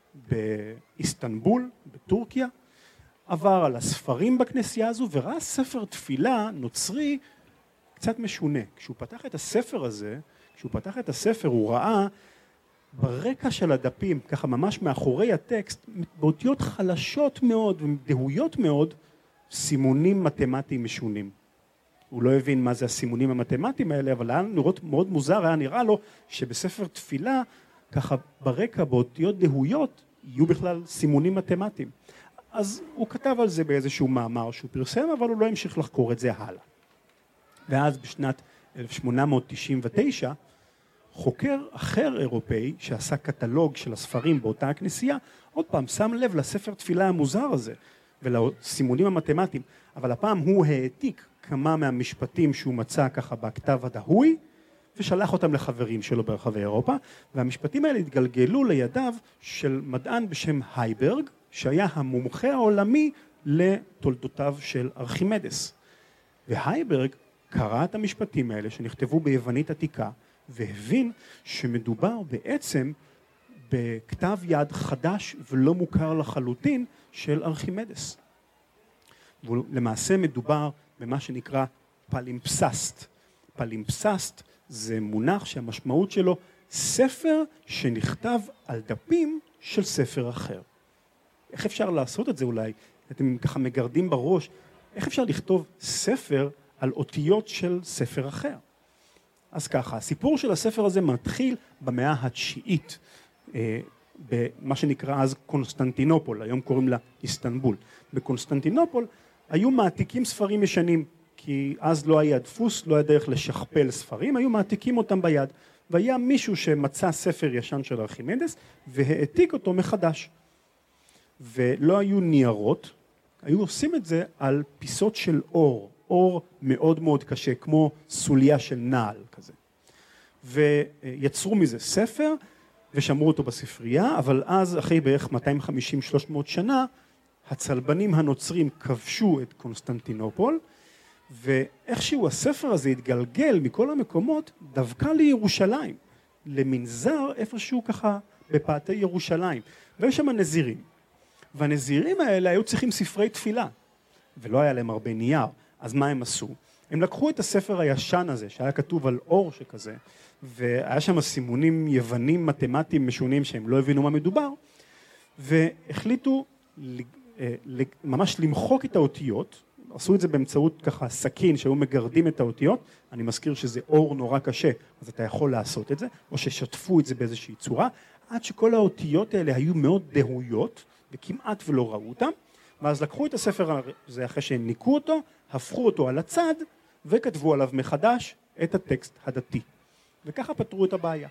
באיסטנבול, בטורקיה, עבר על הספרים בכנסייה הזו וראה ספר תפילה נוצרי קצת משונה. כשהוא פתח את הספר הזה, כשהוא פתח את הספר הוא ראה ברקע של הדפים, ככה ממש מאחורי הטקסט, באותיות חלשות מאוד ודהויות מאוד, סימונים מתמטיים משונים. הוא לא הבין מה זה הסימונים המתמטיים האלה, אבל היה נראות מאוד מוזר, היה נראה לו שבספר תפילה, ככה ברקע באותיות דהויות, יהיו בכלל סימונים מתמטיים. אז הוא כתב על זה באיזשהו מאמר שהוא פרסם, אבל הוא לא המשיך לחקור את זה הלאה. ואז בשנת אלף שמונה מאות תשעים ותשע, חוקר אחר אירופאי שעשה קטלוג של הספרים באותה הכנסייה, עוד פעם שם לב לספר תפילה המוזר הזה ולסימונים המתמטיים, אבל הפעם הוא העתיק כמה מהמשפטים שהוא מצא ככה בכתב הדהוי, ושלח אותם לחברים שלו ברחבי אירופה, והמשפטים האלה התגלגלו לידיו של מדען בשם הייברג, שהיה המומחה העולמי לתולדותיו של ארכימדס. והייברג קרא את המשפטים האלה שנכתבו ביוונית עתיקה, והבין שמדובר בעצם בכתב יד חדש ולא מוכר לחלוטין של ארכימדס. ולמעשה מדובר במה שנקרא פלימפססט. פלימפססט זה מונח שהמשמעות שלו ספר שנכתב על דפים של ספר אחר. איך אפשר לעשות את זה אולי? אתם ככה מגרדים בראש, איך אפשר לכתוב ספר על אותיות של ספר אחר? אז ככה, הסיפור של הספר הזה מתחיל במאה התשיעית, במה שנקרא אז קונסטנטינופול, היום קוראים לה איסטנבול. בקונסטנטינופול היו מעתיקים ספרים ישנים, כי אז לא היה דפוס, לא היה דרך לשכפל ספרים, היו מעתיקים אותם ביד, והיה מישהו שמצא ספר ישן של ארכימדס, והעתיק אותו מחדש. ולא היו ניירות, היו עושים את זה על פיסות של אור, אור מאוד מאוד קשה, כמו סוליה של נעל כזה. ויצרו מזה ספר, ושמרו אותו בספרייה, אבל אז אחרי בערך מאתיים וחמישים שלוש מאות שנה, הצלבנים הנוצרים כבשו את קונסטנטינופול, ואיכשהו הספר הזה התגלגל מכל המקומות דווקא לירושלים, למנזר איפשהו ככה בפאתי ירושלים, ויש שם נזירים. והנזירים האלה היו צריכים ספרי תפילה, ולא היה להם הרבה נייר, אז מה הם עשו? הם לקחו את הספר הישן הזה, שהיה כתוב על אור שכזה, והיה שם סימונים יוונים מתמטיים משונים שהם לא הבינו מה מדובר, והחליטו ממש למחוק את האותיות, עשו את זה באמצעות ככה סכין שהיו מגרדים את האותיות, אני מזכיר שזה אור נורא קשה, אז אתה יכול לעשות את זה, או ששטפו את זה באיזושהי צורה, עד שכל האותיות האלה היו מאוד דהויות, וכמעט ולא ראו אותם, ואז לקחו את הספר הזה אחרי שהם ניקו אותו, הפכו אותו על הצד, וכתבו עליו מחדש את הטקסט הדתי. וככה פתרו את הבעיה.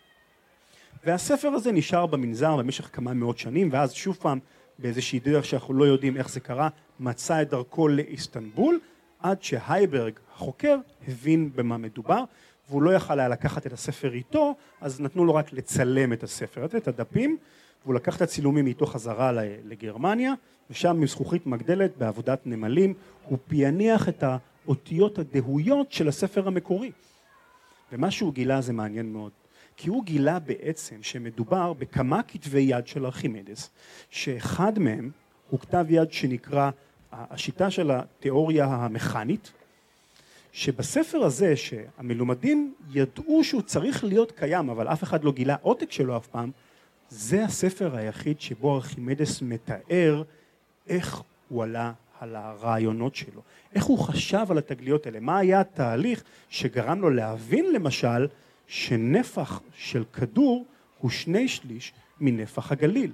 והספר הזה נשאר במנזר במשך כמה מאות שנים, ואז שוב פעם, באיזושהי דרך שאנחנו לא יודעים איך זה קרה, מצא את דרכו לאיסטנבול, עד שהייברג, החוקר, הבין במה מדובר, והוא לא יכל היה לקחת את הספר איתו, אז נתנו לו רק לצלם את הספר, את הדפים, והוא לקח את הצילומים איתו חזרה לגרמניה, ושם עם זכוכית מגדלת בעבודת נמלים, הוא פיענח את האותיות הדהויות של הספר המקורי. ומה שהוא גילה זה מעניין מאוד, כי הוא גילה בעצם שמדובר בכמה כתבי יד של ארכימדס, שאחד מהם הוא כתב יד שנקרא השיטה של התיאוריה המכנית, שבספר הזה שהמלומדים ידעו שהוא צריך להיות קיים, אבל אף אחד לא גילה עותק שלו אף פעם, זה הספר היחיד שבו ארכימדס מתאר איך הוא עלה על הרעיונות שלו, איך הוא חשב על התגליות האלה, מה היה התהליך שגרם לו להבין למשל שנפח של כדור הוא שני שליש מנפח הגליל,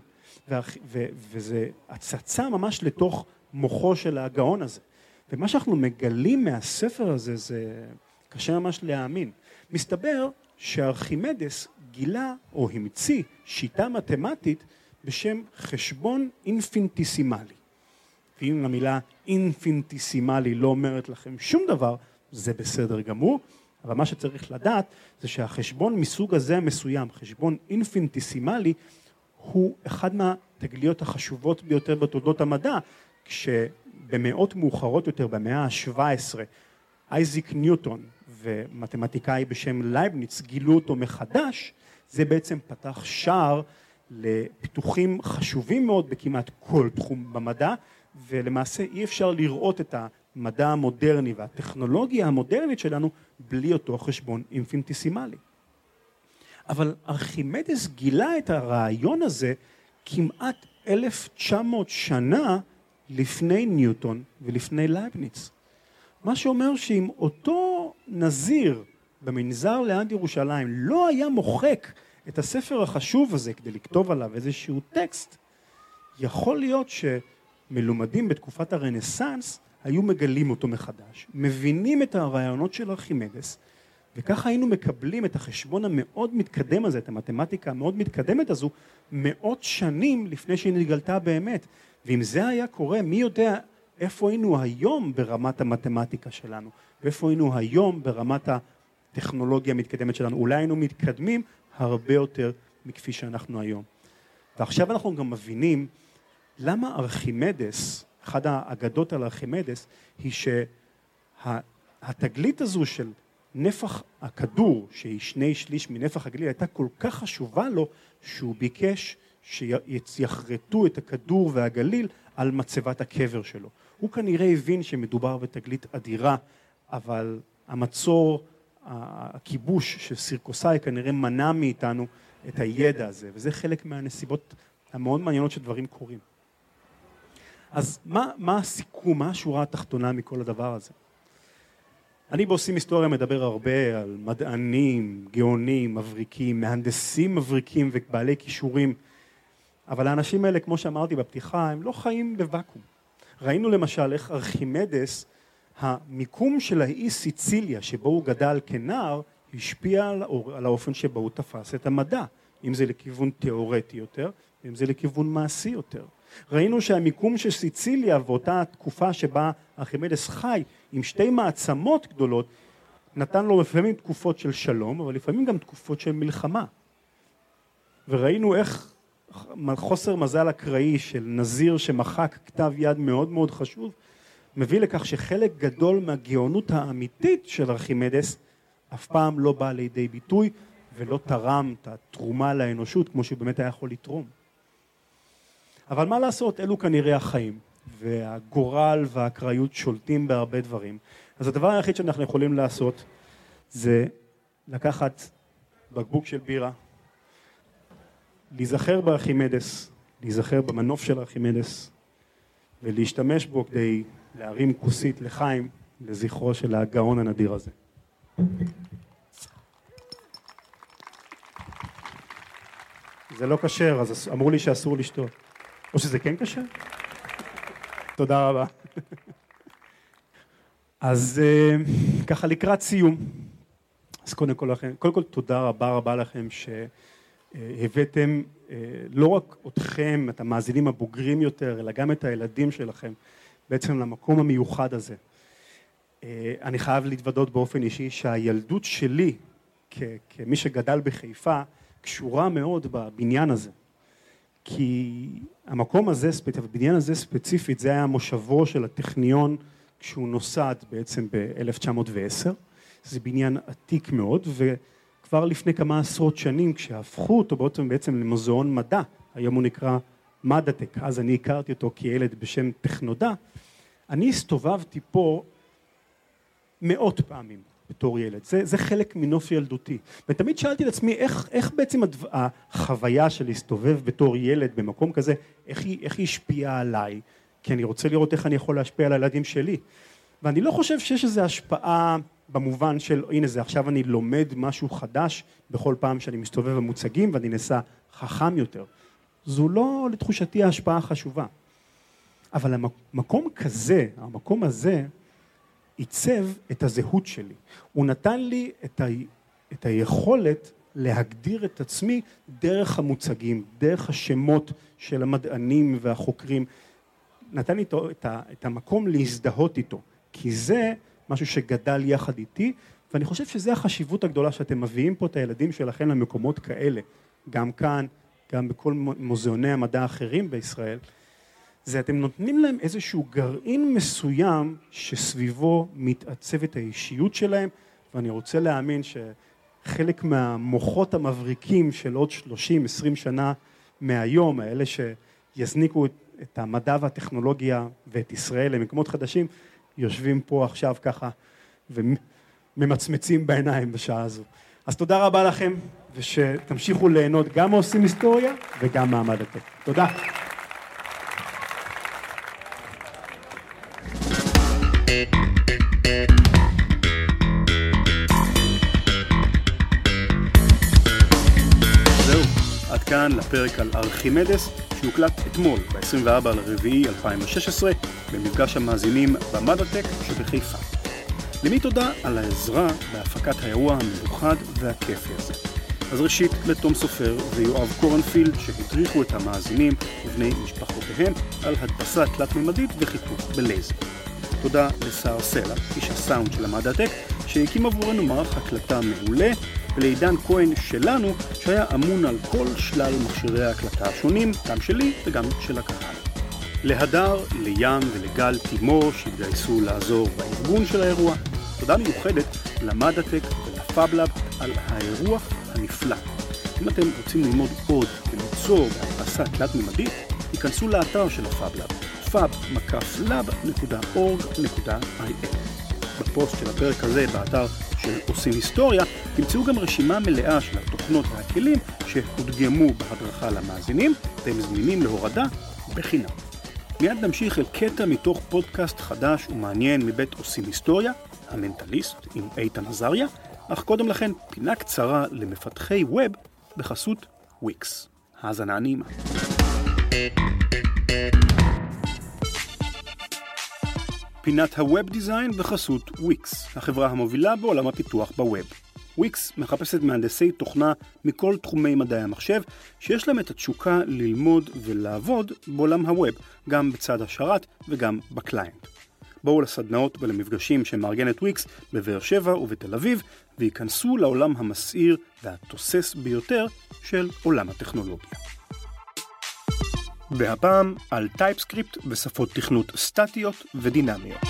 וזה הצצה ממש לתוך מוחו של הגאון הזה. ומה שאנחנו מגלים מהספר הזה זה קשה ממש להאמין. מסתבר שארכימדס גילה או המציא שיטה מתמטית בשם חשבון אינפיניטסימלי. ואם המילה אינפיניטסימלי לא אומרת לכם שום דבר, זה בסדר גמור, אבל מה שצריך לדעת זה שהחשבון מסוג הזה המסוים, חשבון אינפיניטסימלי, הוא אחד מהתגליות החשובות ביותר בתולדות המדע, כשב במאות מאוחרות יותר, במאה ה-שבע עשרה, אייזיק ניוטון ומתמטיקאי בשם לייבניץ גילו אותו מחדש, זה בעצם פתח שער לפיתוחים חשובים מאוד בכמעט כל תחום במדע, ולמעשה אי אפשר לראות את המדע המודרני והטכנולוגיה המודרנית שלנו בלי אותו חשבון אינפיניטסימלי. אבל ארכימדס גילה את הרעיון הזה כמעט אלף תשע מאות שנה לפני ניוטון ולפני לייבניץ. מה שאומר שאם אותו נזיר במנזר ליד ירושלים לא היה מוחק את הספר החשוב הזה כדי לכתוב עליו איזשהו טקסט, יכול להיות שמלומדים בתקופת הרנסנס היו מגלים אותו מחדש, מבינים את הרעיונות של ארכימדס, וככה היינו מקבלים את החשבון המאוד מתקדם הזה, את המתמטיקה המאוד מתקדמת הזו, מאות שנים לפני שהיא נתגלתה באמת. ואם זה היה קורה, מי יודע איפה היינו היום ברמת המתמטיקה שלנו, ואיפה היינו היום ברמת הטכנולוגיה המתקדמת שלנו. אולי היינו מתקדמים הרבה יותר מכפי שאנחנו היום. ועכשיו אנחנו גם מבינים למה ארכימדס, אחד האגדות על ארכימדס, היא שהתגלית הזו של נפח הכדור, שהיא שני שליש מנפח הגליל, הייתה כל כך חשובה לו, שהוא ביקש שיחרטו את הכדור והגליל על מצבת הקבר שלו. הוא כנראה הבין שמדובר בתגלית אדירה, אבל המצור, הכיבוש של סירקוסאי כנראה מנע מאיתנו את הידע הזה, וזה חלק מהנסיבות המאוד מעניינות שדברים קורים. אז מה, מה הסיכום, מה השורה התחתונה מכל הדבר הזה? אני בעושים היסטוריה מדבר הרבה על מדענים, גאונים, מבריקים, מהנדסים מבריקים ובעלי כישורים, אבל האנשים האלה, כמו שאמרתי בפתיחה, הם לא חיים בוואקום. ראינו למשל איך ארכימדס, המיקום של האי סיציליה שבו הוא גדל כנער, השפיע על האופן שבו הוא תפס את המדע, אם זה לכיוון תיאורטי יותר, אם זה לכיוון מעשי יותר. ראינו שהמיקום של סיציליה ואותה תקופה שבה ארכימדס חי עם שתי מעצמות גדולות, נתן לו לפעמים תקופות של שלום, אבל לפעמים גם תקופות של מלחמה. וראינו איך חוסר מזל אקראי של נזיר שמחק כתב יד מאוד מאוד חשוב, מביא לכך שחלק גדול מהגאונות האמיתית של ארכימדס אף פעם לא בא לידי ביטוי ולא תרם את התרומה לאנושות כמו שהוא באמת היה יכול לתרום. אבל מה לעשות, אלו כנראה החיים, והגורל והאקראיות שולטים בהרבה דברים. אז הדבר היחיד שאנחנו יכולים לעשות זה לקחת בקבוק של בירה, להיזכר בארכימדס, להיזכר במנוף של ארכימדס, ולהשתמש בו כדי להרים כוסית לחיים לזכרו של הגאון הנדיר הזה. זה לא כשר, אז אמרו לי שאסור לשתות. או שזה כן כשר? תודה רבה. אז ככה לקראת סיום. אז קודם כל לכם, קודם כל תודה רבה רבה לכם שהבאתם לא רק אתכם, את המאזינים הבוגרים יותר, אלא גם את הילדים שלכם, בעצם למקום המיוחד הזה. אני חייב להתוודות באופן אישי שהילדות שלי, כמי שגדל בחיפה, קשורה מאוד בבניין הזה. כי המקום הזה, הבניין הזה ספציפית, זה היה מושבו של הטכניון כשהוא נוסד בעצם ב-אלף תשע מאות ועשר. זה בניין עתיק מאוד, וכבר לפני כמה עשרות שנים, כשהפכו אותו בעצם, בעצם למוזיאון מדע, היום הוא נקרא מדעטק, אז אני הכרתי אותו כילד בשם טכנודע, אני הסתובבתי פה מאות פעמים בתור ילד. זה, זה חלק מנוף ילדותי. ותמיד שאלתי את עצמי, איך, איך בעצם הדו, החוויה של להסתובב בתור ילד במקום כזה, איך היא, איך היא השפיעה עליי? כי אני רוצה לראות איך אני יכול להשפיע על הילדים שלי. ואני לא חושב שיש איזו השפעה במובן של, הנה זה, עכשיו אני לומד משהו חדש בכל פעם שאני מסתובב במוצגים ואני נעשה חכם יותר. זו לא לתחושתי ההשפעה החשובה. אבל המקום כזה, המקום הזה, עיצב את הזהות שלי. הוא נתן לי את, ה... את היכולת להגדיר את עצמי דרך המוצגים, דרך השמות של המדענים והחוקרים. נתן לי את, ה... את המקום להזדהות איתו, כי זה משהו שגדל יחד איתי, ואני חושב שזה החשיבות הגדולה שאתם מביאים פה את הילדים שלכם למקומות כאלה, גם כאן, גם בכל מוזיאוני המדע האחרים בישראל, זה אתם נותנים להם איזשהו גרעין מסוים שסביבו מתעצבת האישיות שלהם, ואני רוצה להאמין שחלק מהמוחות המבריקים של עוד שלושים עשרים שנה מהיום, האלה שיזניקו את, את המדע והטכנולוגיה ואת ישראל למקומות חדשים, יושבים פה עכשיו ככה וממצמצים בעיניים בשעה הזו. אז תודה רבה לכם, ושתמשיכו ליהנות גם מעושים היסטוריה וגם מהמדעטק. תודה. זהו, עד כאן לפרק על ארכימדס, שהוקלט אתמול ב-עשרים וארבעה לרביעי אלפיים ושש עשרה במפגש המאזינים במדעטק שבחיפה. למי תודה על העזרה בהפקת האירוע המיוחד והכיפי הזה. אז ראשית לתום סופר ויואב קורנפילד שהדריכו את המאזינים ובני משפחותיהם על הדפסה תלת-ממדית וחיתוך בלייזר. תודה לשר סלע, איש הסאונד של המדעטק, שהקים עבורנו מערך הקלטה מעולה, ולעידן כהן שלנו שהיה אמון על כל שלל מכשירי ההקלטה השונים, גם שלי וגם של הקהל. להדר, לים ולגל תימור שהתגייסו לעזור בארגון של האירוע. תודה מיוחדת למדעטק ולפאבלאב על האירוח הנפלא. אם אתם רוצים ללמוד עוד וליצור בהדפסה תלת-ממדית, היכנסו לאתר של הפאבלאב, פאב מקף לאב נקודה אורג נקודה איי אל. בפוסט של הפרק הזה באתר של עושים היסטוריה, תמצאו גם רשימה מלאה של התוכנות והכלים שהודגמו בהדרכה למאזינים, והם זמינים להורדה בחינם. מיד נמשיך אל קטע מתוך פודקאסט חדש ומעניין מבית עושים היסטוריה, המנטליסט עם איתן עזריה, אך קודם לכן פינה קצרה למפתחי ווב בחסות וויקס. האזנה נעימה. פינת הווב דיזיין בחסות וויקס, החברה המובילה בעולם הפיתוח בווב. וויקס מחפשת מהנדסי תוכנה מכל תחומי מדעי המחשב, שיש להם את התשוקה ללמוד ולעבוד בעולם הווב, גם בצד השרת וגם בקליינט. בואו לסדנאות ולמפגשים שמארגנת וויקס בבאר שבע ובתל אביב, וייכנסו לעולם המסעיר והתוסס ביותר של עולם הטכנולוגיה. והפעם על טייפסקריפט ושפות תכנות סטטיות ודינמיות.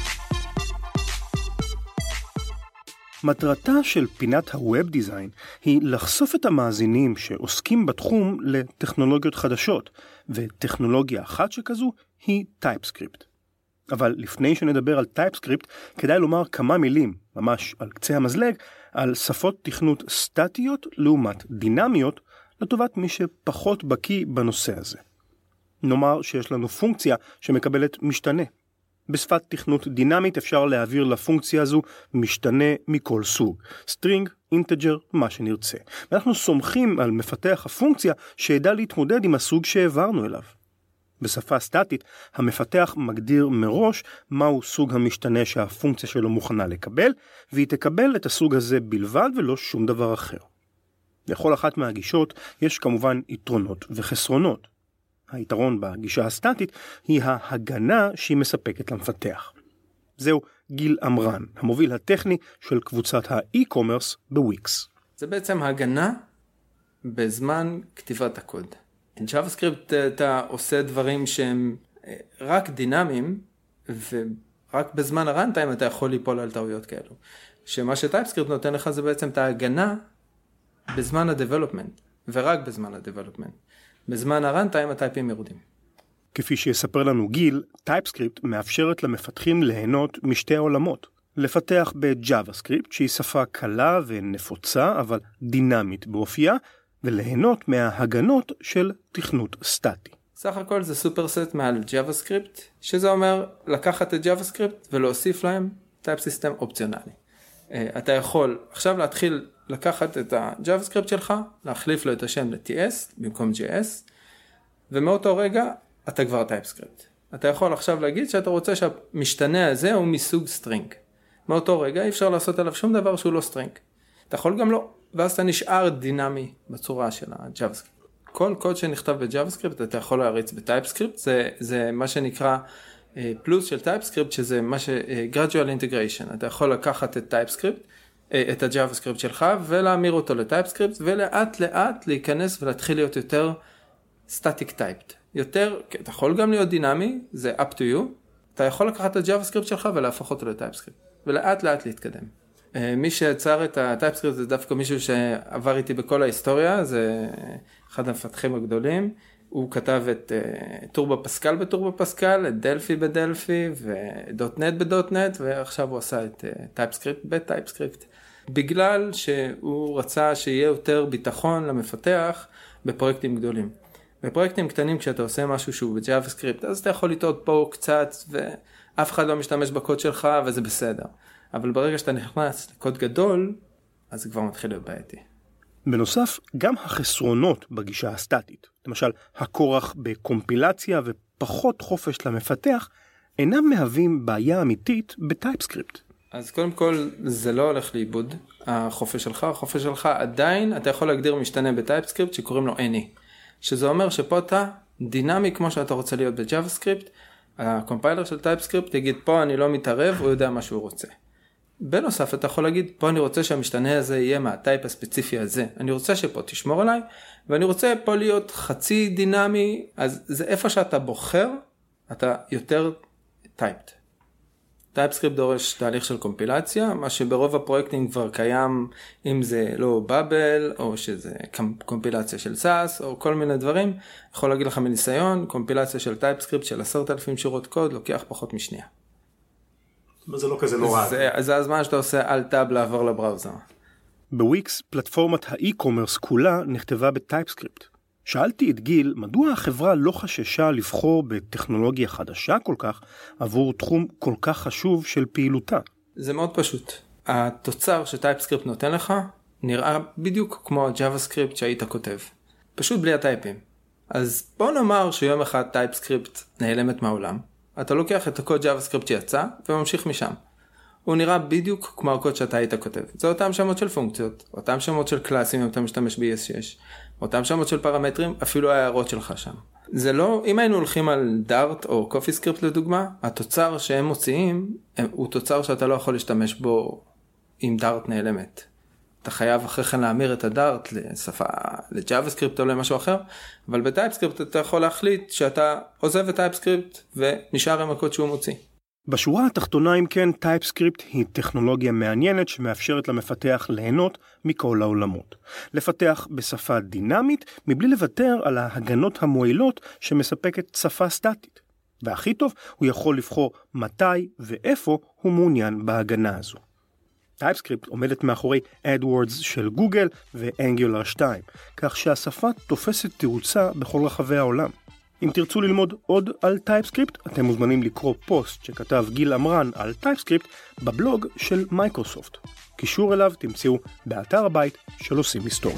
מטרתה של פינת הווב דיזיין היא לחשוף את המאזינים שעוסקים בתחום לטכנולוגיות חדשות, וטכנולוגיה אחת שכזו היא טייפסקריפט. אבל לפני שנדבר על טייפסקריפט, כדאי לומר כמה מילים, ממש על קצה המזלג, על שפות תכנות סטטיות לעומת דינמיות, לטובת מי שפחות בקיא בנושא הזה. נאמר שיש לנו פונקציה שמקבלת משתנה. בשפת תכנות דינמית אפשר להעביר לפונקציה הזו משתנה מכל סוג, סטרינג, אינטג'ר, מה שנרצה. ואנחנו סומכים על מפתח הפונקציה שידע להתמודד עם הסוג שהעברנו אליו. בשפה סטטית, המפתח מגדיר מראש מהו סוג המשתנה שהפונקציה שלו מוכנה לקבל, והיא תקבל את הסוג הזה בלבד ולא שום דבר אחר. לכל אחת מהגישות יש כמובן יתרונות וחסרונות. היתרון בגישה הסטטית היא ההגנה שהיא מספקת למפתח. זהו גיל אמרן, המוביל הטכני של קבוצת האי-קומרס בוויקס. זה בעצם הגנה בזמן כתיבת הקוד. JavaScript אתה עושה דברים שהם רק דינמיים, ורק בזמן הרנטיים אתה יכול ליפול על טעויות כאלו. שמה שטייפסקריפט נותן לך זה בעצם את ההגנה בזמן ה-development, ורק בזמן ה-development. בזמן הרנטיים הטייפים יורדים. כפי שיספר לנו גיל, טייפסקריפט מאפשרת למפתחים ליהנות משתי העולמות. לפתח ב-JavaScript שהיא שפה קלה ונפוצה אבל דינמית באופייה, וליהנות מההגנות של תכנות סטטי. סך הכל זה סופרסט מעל JavaScript, שזה אומר לקחת את JavaScript ולהוסיף להם טייפ סיסטם אופציונלי. אתה יכול עכשיו להתחיל לקחת את ה-JavaScript שלך, להחליף לו את השם ל-טי אס במקום ג'יי אס, ומאותו רגע אתה כבר TypeScript. אתה יכול עכשיו להגיד שאתה רוצה שהמשתנה הזה הוא מסוג string. מאותו רגע אי אפשר לעשות עליו שום דבר שהוא לא string. אתה יכול גם לא, ואז אתה נשאר דינמי בצורה של ה-JavaScript. כל קוד שנכתב ב-JavaScript אתה יכול להריץ ב-TypeScript, זה, זה מה שנקרא פלוס של TypeScript, שזה מה ש... gradual integration. אתה יכול לקחת את TypeScript, את ה-JavaScript שלך, ולהמיר אותו ל-TypeScript, ולאט לאט להיכנס ולהתחיל להיות יותר static typed. יותר, אתה יכול גם להיות דינמי, זה up to you, אתה יכול לקחת את ה-JavaScript שלך ולהפוך אותו לטייפסקריפט, ולאט לאט להתקדם. מי שיצר את הטייפסקריפט זה דווקא מישהו שעבר איתי בכל ההיסטוריה, זה אחד המפתחים הגדולים, הוא כתב את טורבו פסקל בטורבו פסקל, את דלפי בדלפי, ודוט נט בדוט נט, ועכשיו הוא עשה את טייפסקריפט בטייפסקריפט. בגלל שהוא רצה שיהיה יותר ביטחון למפתח בפרויקטים גדולים. בפרויקטים קטנים כשאתה עושה משהו שהוא ב-JavaScript, אז אתה יכול לטעות פה קצת, ואף אחד לא משתמש בקוד שלך, וזה בסדר. אבל ברגע שאתה נכנס לקוד גדול, אז זה כבר מתחיל להיות בעייתי. בנוסף, גם החסרונות בגישה הסטטית, למשל הכורח בקומפילציה ופחות חופש למפתח, אינם מהווים בעיה אמיתית בטייפסקריפט. אז קודם כל, זה לא הולך לאיבוד, החופש שלך. החופש שלך עדיין, אתה יכול להגדיר משתנה בטייפסקריפט שקוראים לו any. שזה אומר שפה אתה דינמי כמו שאתה רוצה להיות ב-JavaScript, הקומפיילר של טייפסקריפט יגיד פה אני לא מתערב, הוא יודע מה שהוא רוצה. בנוסף אתה יכול להגיד פה אני רוצה שהמשתנה הזה יהיה מהטייפ הספציפי הזה, אני רוצה שפה תשמור עליי, ואני רוצה פה להיות חצי דינמי, אז זה איפה שאתה בוחר, אתה יותר טייפט. טייפסקריפט דורש תהליך של קומפילציה, מה שברוב הפרויקטים כבר קיים, אם זה לא בבל, או שזה קומפילציה של סאס, או כל מיני דברים, יכול להגיד לך מניסיון, קומפילציה של טייפסקריפט של עשרת אלפים שורות קוד, לוקח פחות משנייה. זה לא כזה נורא. זה, זה הזמן שאתה עושה על טאב לעבור לבראוזר. בוויקס, פלטפורמת האי-קומרס כולה נכתבה בטייפסקריפט. שאלתי את גיל, מדוע החברה לא חששה לבחור בטכנולוגיה חדשה כל כך עבור תחום כל כך חשוב של פעילותה? זה מאוד פשוט. התוצר שטייפסקריפט נותן לך נראה בדיוק כמו ה-JavaScript שהיית כותב. פשוט בלי הטייפים. אז בוא נאמר שיום אחד טייפסקריפט נעלמת מהעולם. אתה לוקח את הקוד JavaScript שיצא וממשיך משם. הוא נראה בדיוק כמו הקוד שאתה היית כותב. זה אותם שמות של פונקציות, אותם שמות של קלאסים אם אתה משתמש ב-E S שש, אותם שמות של פרמטרים, אפילו ההערות שלך שם. זה לא, אם היינו הולכים על דארט או קופיסקריפט לדוגמה, התוצר שהם מוציאים הוא תוצר שאתה לא יכול להשתמש בו עם דארט נעלמת. אתה חייב אחרי כן להמיר את הדארט לשפה, ל-JavaScript או למשהו אחר, אבל בטייפסקריפט אתה יכול להחליט שאתה עוזב את טייפסקריפט ונשאר עם הקוד שהוא מוציא. בשורה התחתונה אם כן, טייפסקריפט היא טכנולוגיה מעניינת שמאפשרת למפתח ליהנות מכל העולמות. לפתח בשפה דינמית מבלי לוותר על ההגנות המועילות שמספקת שפה סטטית. והכי טוב, הוא יכול לבחור מתי ואיפה הוא מעוניין בהגנה הזו. טייפסקריפט עומדת מאחורי AdWords של גוגל ו-Angular שתיים, כך שהשפה תופסת תאוצה בכל רחבי העולם. אם תרצו ללמוד עוד על טייפסקריפט, אתם מוזמנים לקרוא פוסט שכתב גיל אמרן על טייפסקריפט בבלוג של מייקרוסופט. קישור אליו תמצאו באתר הבית של עושים היסטוריה.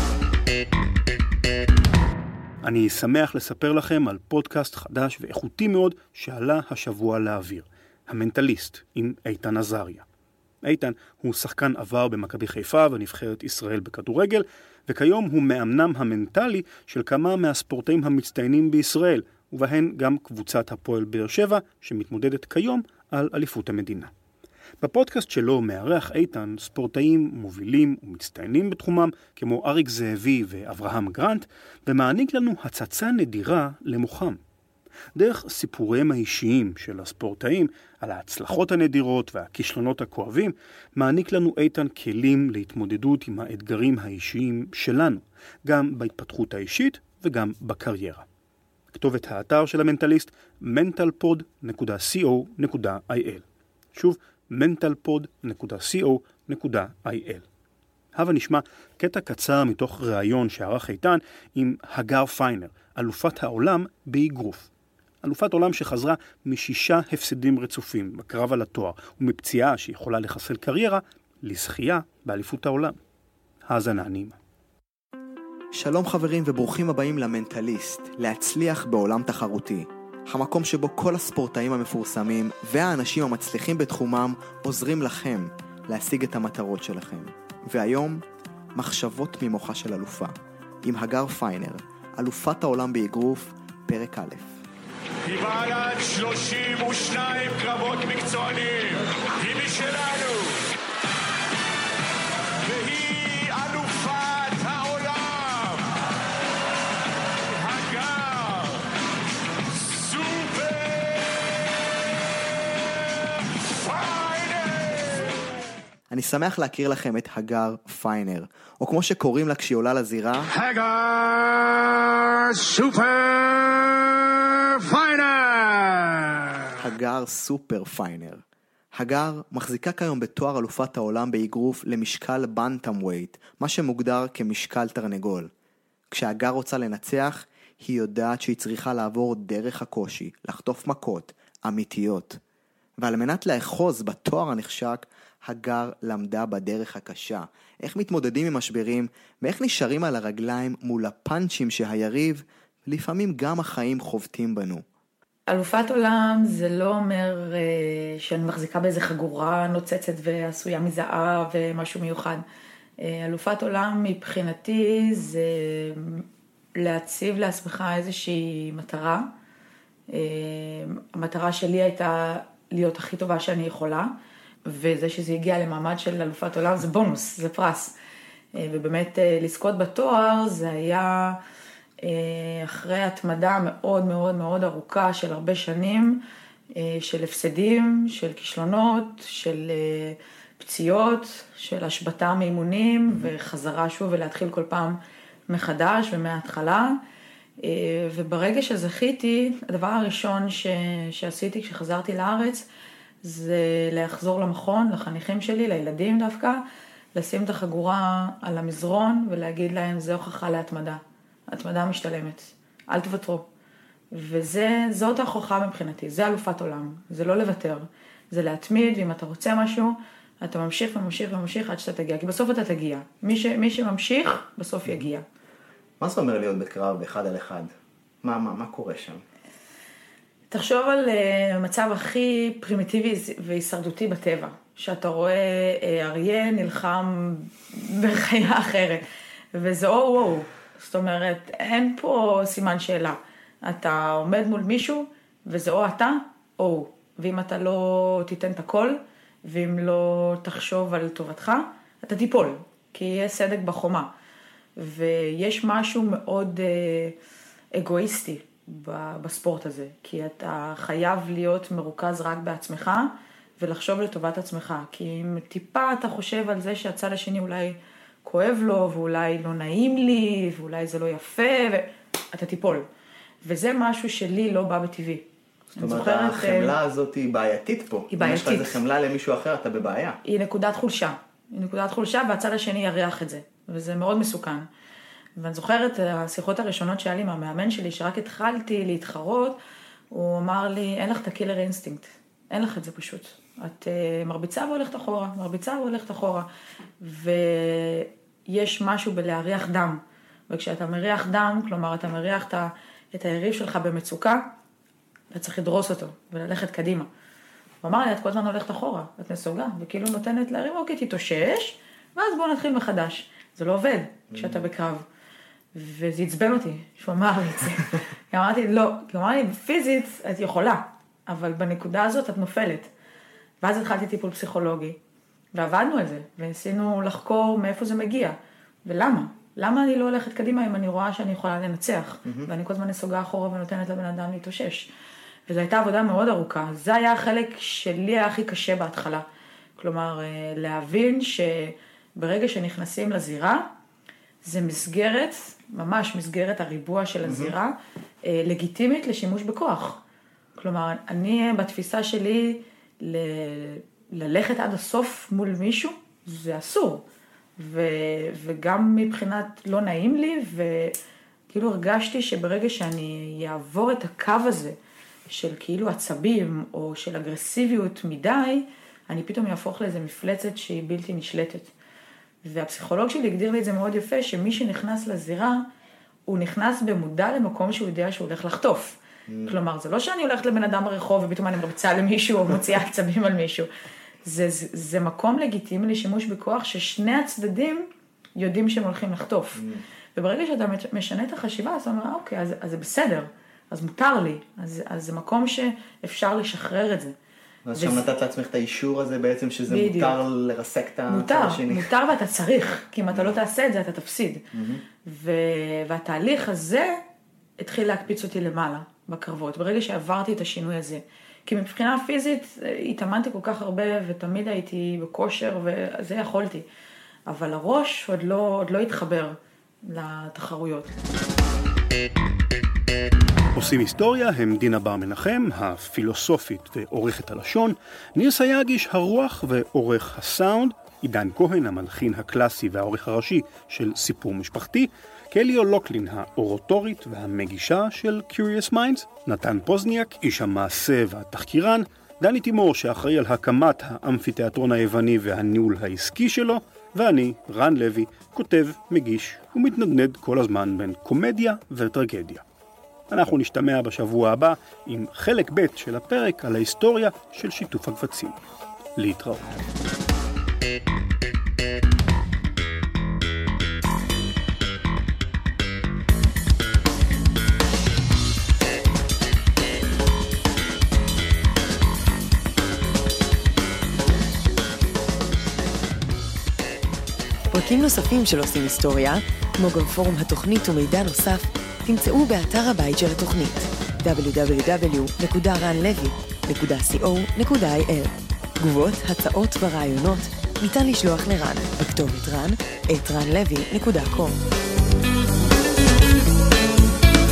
אני שמח לספר לכם על פודקאסט חדש ואיכותי מאוד שעלה השבוע לאוויר, המנטליסט עם איתן עזריה. איתן הוא שחקן עבר במכבי חיפה ונבחרת ישראל בכדורגל, וכיום הוא מאמנם המנטלי של כמה מהספורטאים המצטיינים בישראל, ובהן גם קבוצת הפועל באר שבע שמתמודדת כיום על אליפות המדינה. בפודקאסט שלו מארח איתן ספורטאים מובילים ומצטיינים בתחומם כמו אריק זאבי ואברהם גרנט, ומעניק לנו הצצה נדירה למוחם. דרך סיפוריהם האישיים של הספורטאים על ההצלחות הנדירות והכישלונות הכואבים, מעניק לנו איתן כלים להתמודדות עם האתגרים האישיים שלנו, גם בהתפתחות האישית וגם בקריירה. כתובת האתר של המנטליסט מנטל פוד נקודה סי או נקודה איי אל. שוב, מנטל פוד נקודה סי או נקודה איי אל. הבה נשמע קטע קצר מתוך ראיון שערך איתן עם הגר פיינר, אלופת העולם באגרוף. אלופת עולם שחזרה משישה הפסדים רצופים בקרב על התואר, ומפציעה שיכולה לחסל קריירה, לזכייה באליפות העולם. האזנה נעימה. שלום חברים וברוכים הבאים למנטליסט, להצליח בעולם תחרותי. המקום שבו כל הספורטאים המפורסמים והאנשים המצליחים בתחומם עוזרים לכם להשיג את המטרות שלכם. והיום, מחשבות ממוחה של אלופה, עם הגר פיינר, אלופת העולם באגרוף, פרק א'. היא בעלת שלושים ושניים קרבות מקצוענים, היא משלנו, והיא אלופת העולם, הגר אני שמח להכיר לכם את הגר פיינר, או כמו שקוראים לה כשהיא עולה לזירה, הגר סופר פיינר. הגר סופר פיינר. הגר מחזיקה כיום בתואר אלופת העולם באגרוף למשקל בנטם ווייט, מה שמוגדר כמשקל תרנגול. כשהגר רוצה לנצח, היא יודעת שהיא צריכה לעבור דרך הקושי, לחטוף מכות אמיתיות. ועל מנת לאחוז בתואר הנחשק, הגר למדה בדרך הקשה. איך מתמודדים עם משברים, ואיך נשארים על הרגליים מול הפאנצ'ים שהיריב, לפעמים גם החיים חובטים בנו. אלופת עולם זה לא אומר אה, שאני מחזיקה באיזה חגורה נוצצת ועשויה מזהב ומשהו מיוחד. אה, אלופת עולם מבחינתי זה להציב לעצמך איזושהי מטרה. אה, המטרה שלי הייתה להיות הכי טובה שאני יכולה, וזה שזה הגיע למעמד של אלופת עולם זה בונוס, זה פרס. אה, ובאמת אה, לזכות בתואר זה היה אחרי התמדה מאוד מאוד מאוד ארוכה של הרבה שנים, של הפסדים, של כישלונות, של פציעות, של השבתה מאימונים וחזרה שוב ולהתחיל כל פעם מחדש ומההתחלה. וברגע שזכיתי, הדבר הראשון ש... שעשיתי כשחזרתי לארץ, זה לחזור למכון, לחניכים שלי, לילדים דווקא, לשים את החגורה על המזרון ולהגיד להם, זה הוכחה להתמדה. התמדה משתלמת, אל תוותרו. וזאת ההוכחה מבחינתי, זה אלופת עולם, זה לא לוותר, זה להתמיד, ואם אתה רוצה משהו, אתה ממשיך וממשיך וממשיך עד שאתה תגיע, כי בסוף אתה תגיע. מי, ש, מי שממשיך, בסוף יגיע. מה זה אומר להיות בקרב אחד על אחד? מה, מה, מה קורה שם? תחשוב על המצב הכי פרימיטיבי והישרדותי בטבע, שאתה רואה אריה נלחם בחיה אחרת, וזה או וואו. זאת אומרת, אין פה סימן שאלה. אתה עומד מול מישהו, וזה או אתה, או הוא. ואם אתה לא תיתן את הכל, ואם לא תחשוב על טובתך, אתה תיפול, כי יהיה סדק בחומה. ויש משהו מאוד אה, אגואיסטי בספורט הזה, כי אתה חייב להיות מרוכז רק בעצמך, ולחשוב לטובת עצמך. כי אם טיפה אתה חושב על זה שהצד השני אולי כואב לו, ואולי לא נעים לי, ואולי זה לא יפה, ואתה תיפול. וזה משהו שלי לא בא בטבעי. זאת אומרת, החמלה הזאת היא בעייתית פה. היא בעייתית. אם יש לך איזה חמלה למישהו אחר, אתה בבעיה. היא נקודת חולשה. היא נקודת חולשה, והצד השני יריח את זה. וזה מאוד מסוכן. ואני זוכרת, השיחות הראשונות שהיה לי מהמאמן שלי, שרק התחלתי להתחרות, הוא אמר לי, אין לך את הקילר אינסטינקט. אין לך את זה פשוט. את מרביצה והולכת אחורה, מרביצה והולכת אחורה. ויש משהו בלהריח דם. וכשאתה מריח דם, כלומר, אתה מריח את היריב שלך במצוקה, אתה צריך לדרוס אותו וללכת קדימה. הוא אמר לי, את כל הזמן הולכת אחורה, את נסוגה, וכאילו נותנת להרים, אוקיי, תתאושש, ואז בואו נתחיל מחדש. זה לא עובד כשאתה בקרב. וזה עצבן אותי, שהוא אמר לי את זה. כי אמרתי, לא, כי אמר לי, פיזית את יכולה, אבל בנקודה הזאת את נופלת. ואז התחלתי טיפול פסיכולוגי, ועבדנו על זה, וניסינו לחקור מאיפה זה מגיע, ולמה? למה אני לא הולכת קדימה אם אני רואה שאני יכולה לנצח, ואני כל הזמן נסוגה אחורה ונותנת לבן אדם להתאושש. וזו הייתה עבודה מאוד ארוכה. זה היה החלק שלי היה הכי קשה בהתחלה. כלומר, להבין שברגע שנכנסים לזירה, זה מסגרת, ממש מסגרת הריבוע של הזירה, לגיטימית לשימוש בכוח. כלומר, אני בתפיסה שלי, ל... ללכת עד הסוף מול מישהו, זה אסור. ו... וגם מבחינת לא נעים לי, וכאילו הרגשתי שברגע שאני אעבור את הקו הזה, של כאילו עצבים, או של אגרסיביות מדי, אני פתאום יהפוך לאיזה מפלצת שהיא בלתי נשלטת. והפסיכולוג שלי הגדיר לי את זה מאוד יפה, שמי שנכנס לזירה, הוא נכנס במודע למקום שהוא יודע שהוא הולך לחטוף. כלומר, זה לא שאני הולכת לבן אדם ברחוב, ופתאום אני מרביצה למישהו, או מוציאה עצבים על מישהו. זה, זה, זה מקום לגיטימי לשימוש בכוח, ששני הצדדים יודעים שהם הולכים לחטוף. וברגע שאתה משנה את החשיבה, אז אתה אומר, אוקיי, אז, אז זה בסדר, אז מותר לי, אז, אז זה מקום שאפשר לשחרר את זה. אז שם נתת לעצמך את האישור הזה בעצם, שזה בדיוק. מותר לרסק את הצד השני. מותר, מותר ואתה צריך, כי אם אתה לא תעשה את זה, אתה תפסיד. ו... והתהליך הזה התחיל להקפיץ אותי למעלה בקרבות, ברגע שעברתי את השינוי הזה. כי מבחינה פיזית התאמנתי כל כך הרבה ותמיד הייתי בכושר וזה יכולתי. אבל הראש עוד לא, עוד לא התחבר לתחרויות. עושים היסטוריה הם דינה בר מנחם, הפילוסופית ועורכת הלשון, ניר סייגיש הרוח ועורך הסאונד, עידן כהן המלחין הקלאסי והעורך הראשי של סיפור משפחתי, קליו לוקלין האורוטורית והמגישה של Curious Minds, נתן פוזניאק, איש המעשה והתחקירן, דני תימור שאחראי על הקמת האמפיתיאטרון היווני והניהול העסקי שלו, ואני, רן לוי, כותב, מגיש ומתנדנד כל הזמן בין קומדיה וטרגדיה. אנחנו נשתמע בשבוע הבא עם חלק ב' של הפרק על ההיסטוריה של שיתוף הקבצים. להתראות. פרקים נוספים של עושים היסטוריה, כמו גם פורום התוכנית ומידע נוסף, תמצאו באתר הבית של התוכנית דאבליו דאבליו דאבליו נקודה רן לוי נקודה קו נקודה איי אל. תגובות, הצעות ורעיונות ניתן לשלוח לרן בכתובת רן את רן לוי נקודה קום.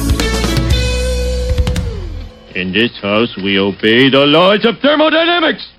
In this house we obey the laws of thermodynamics.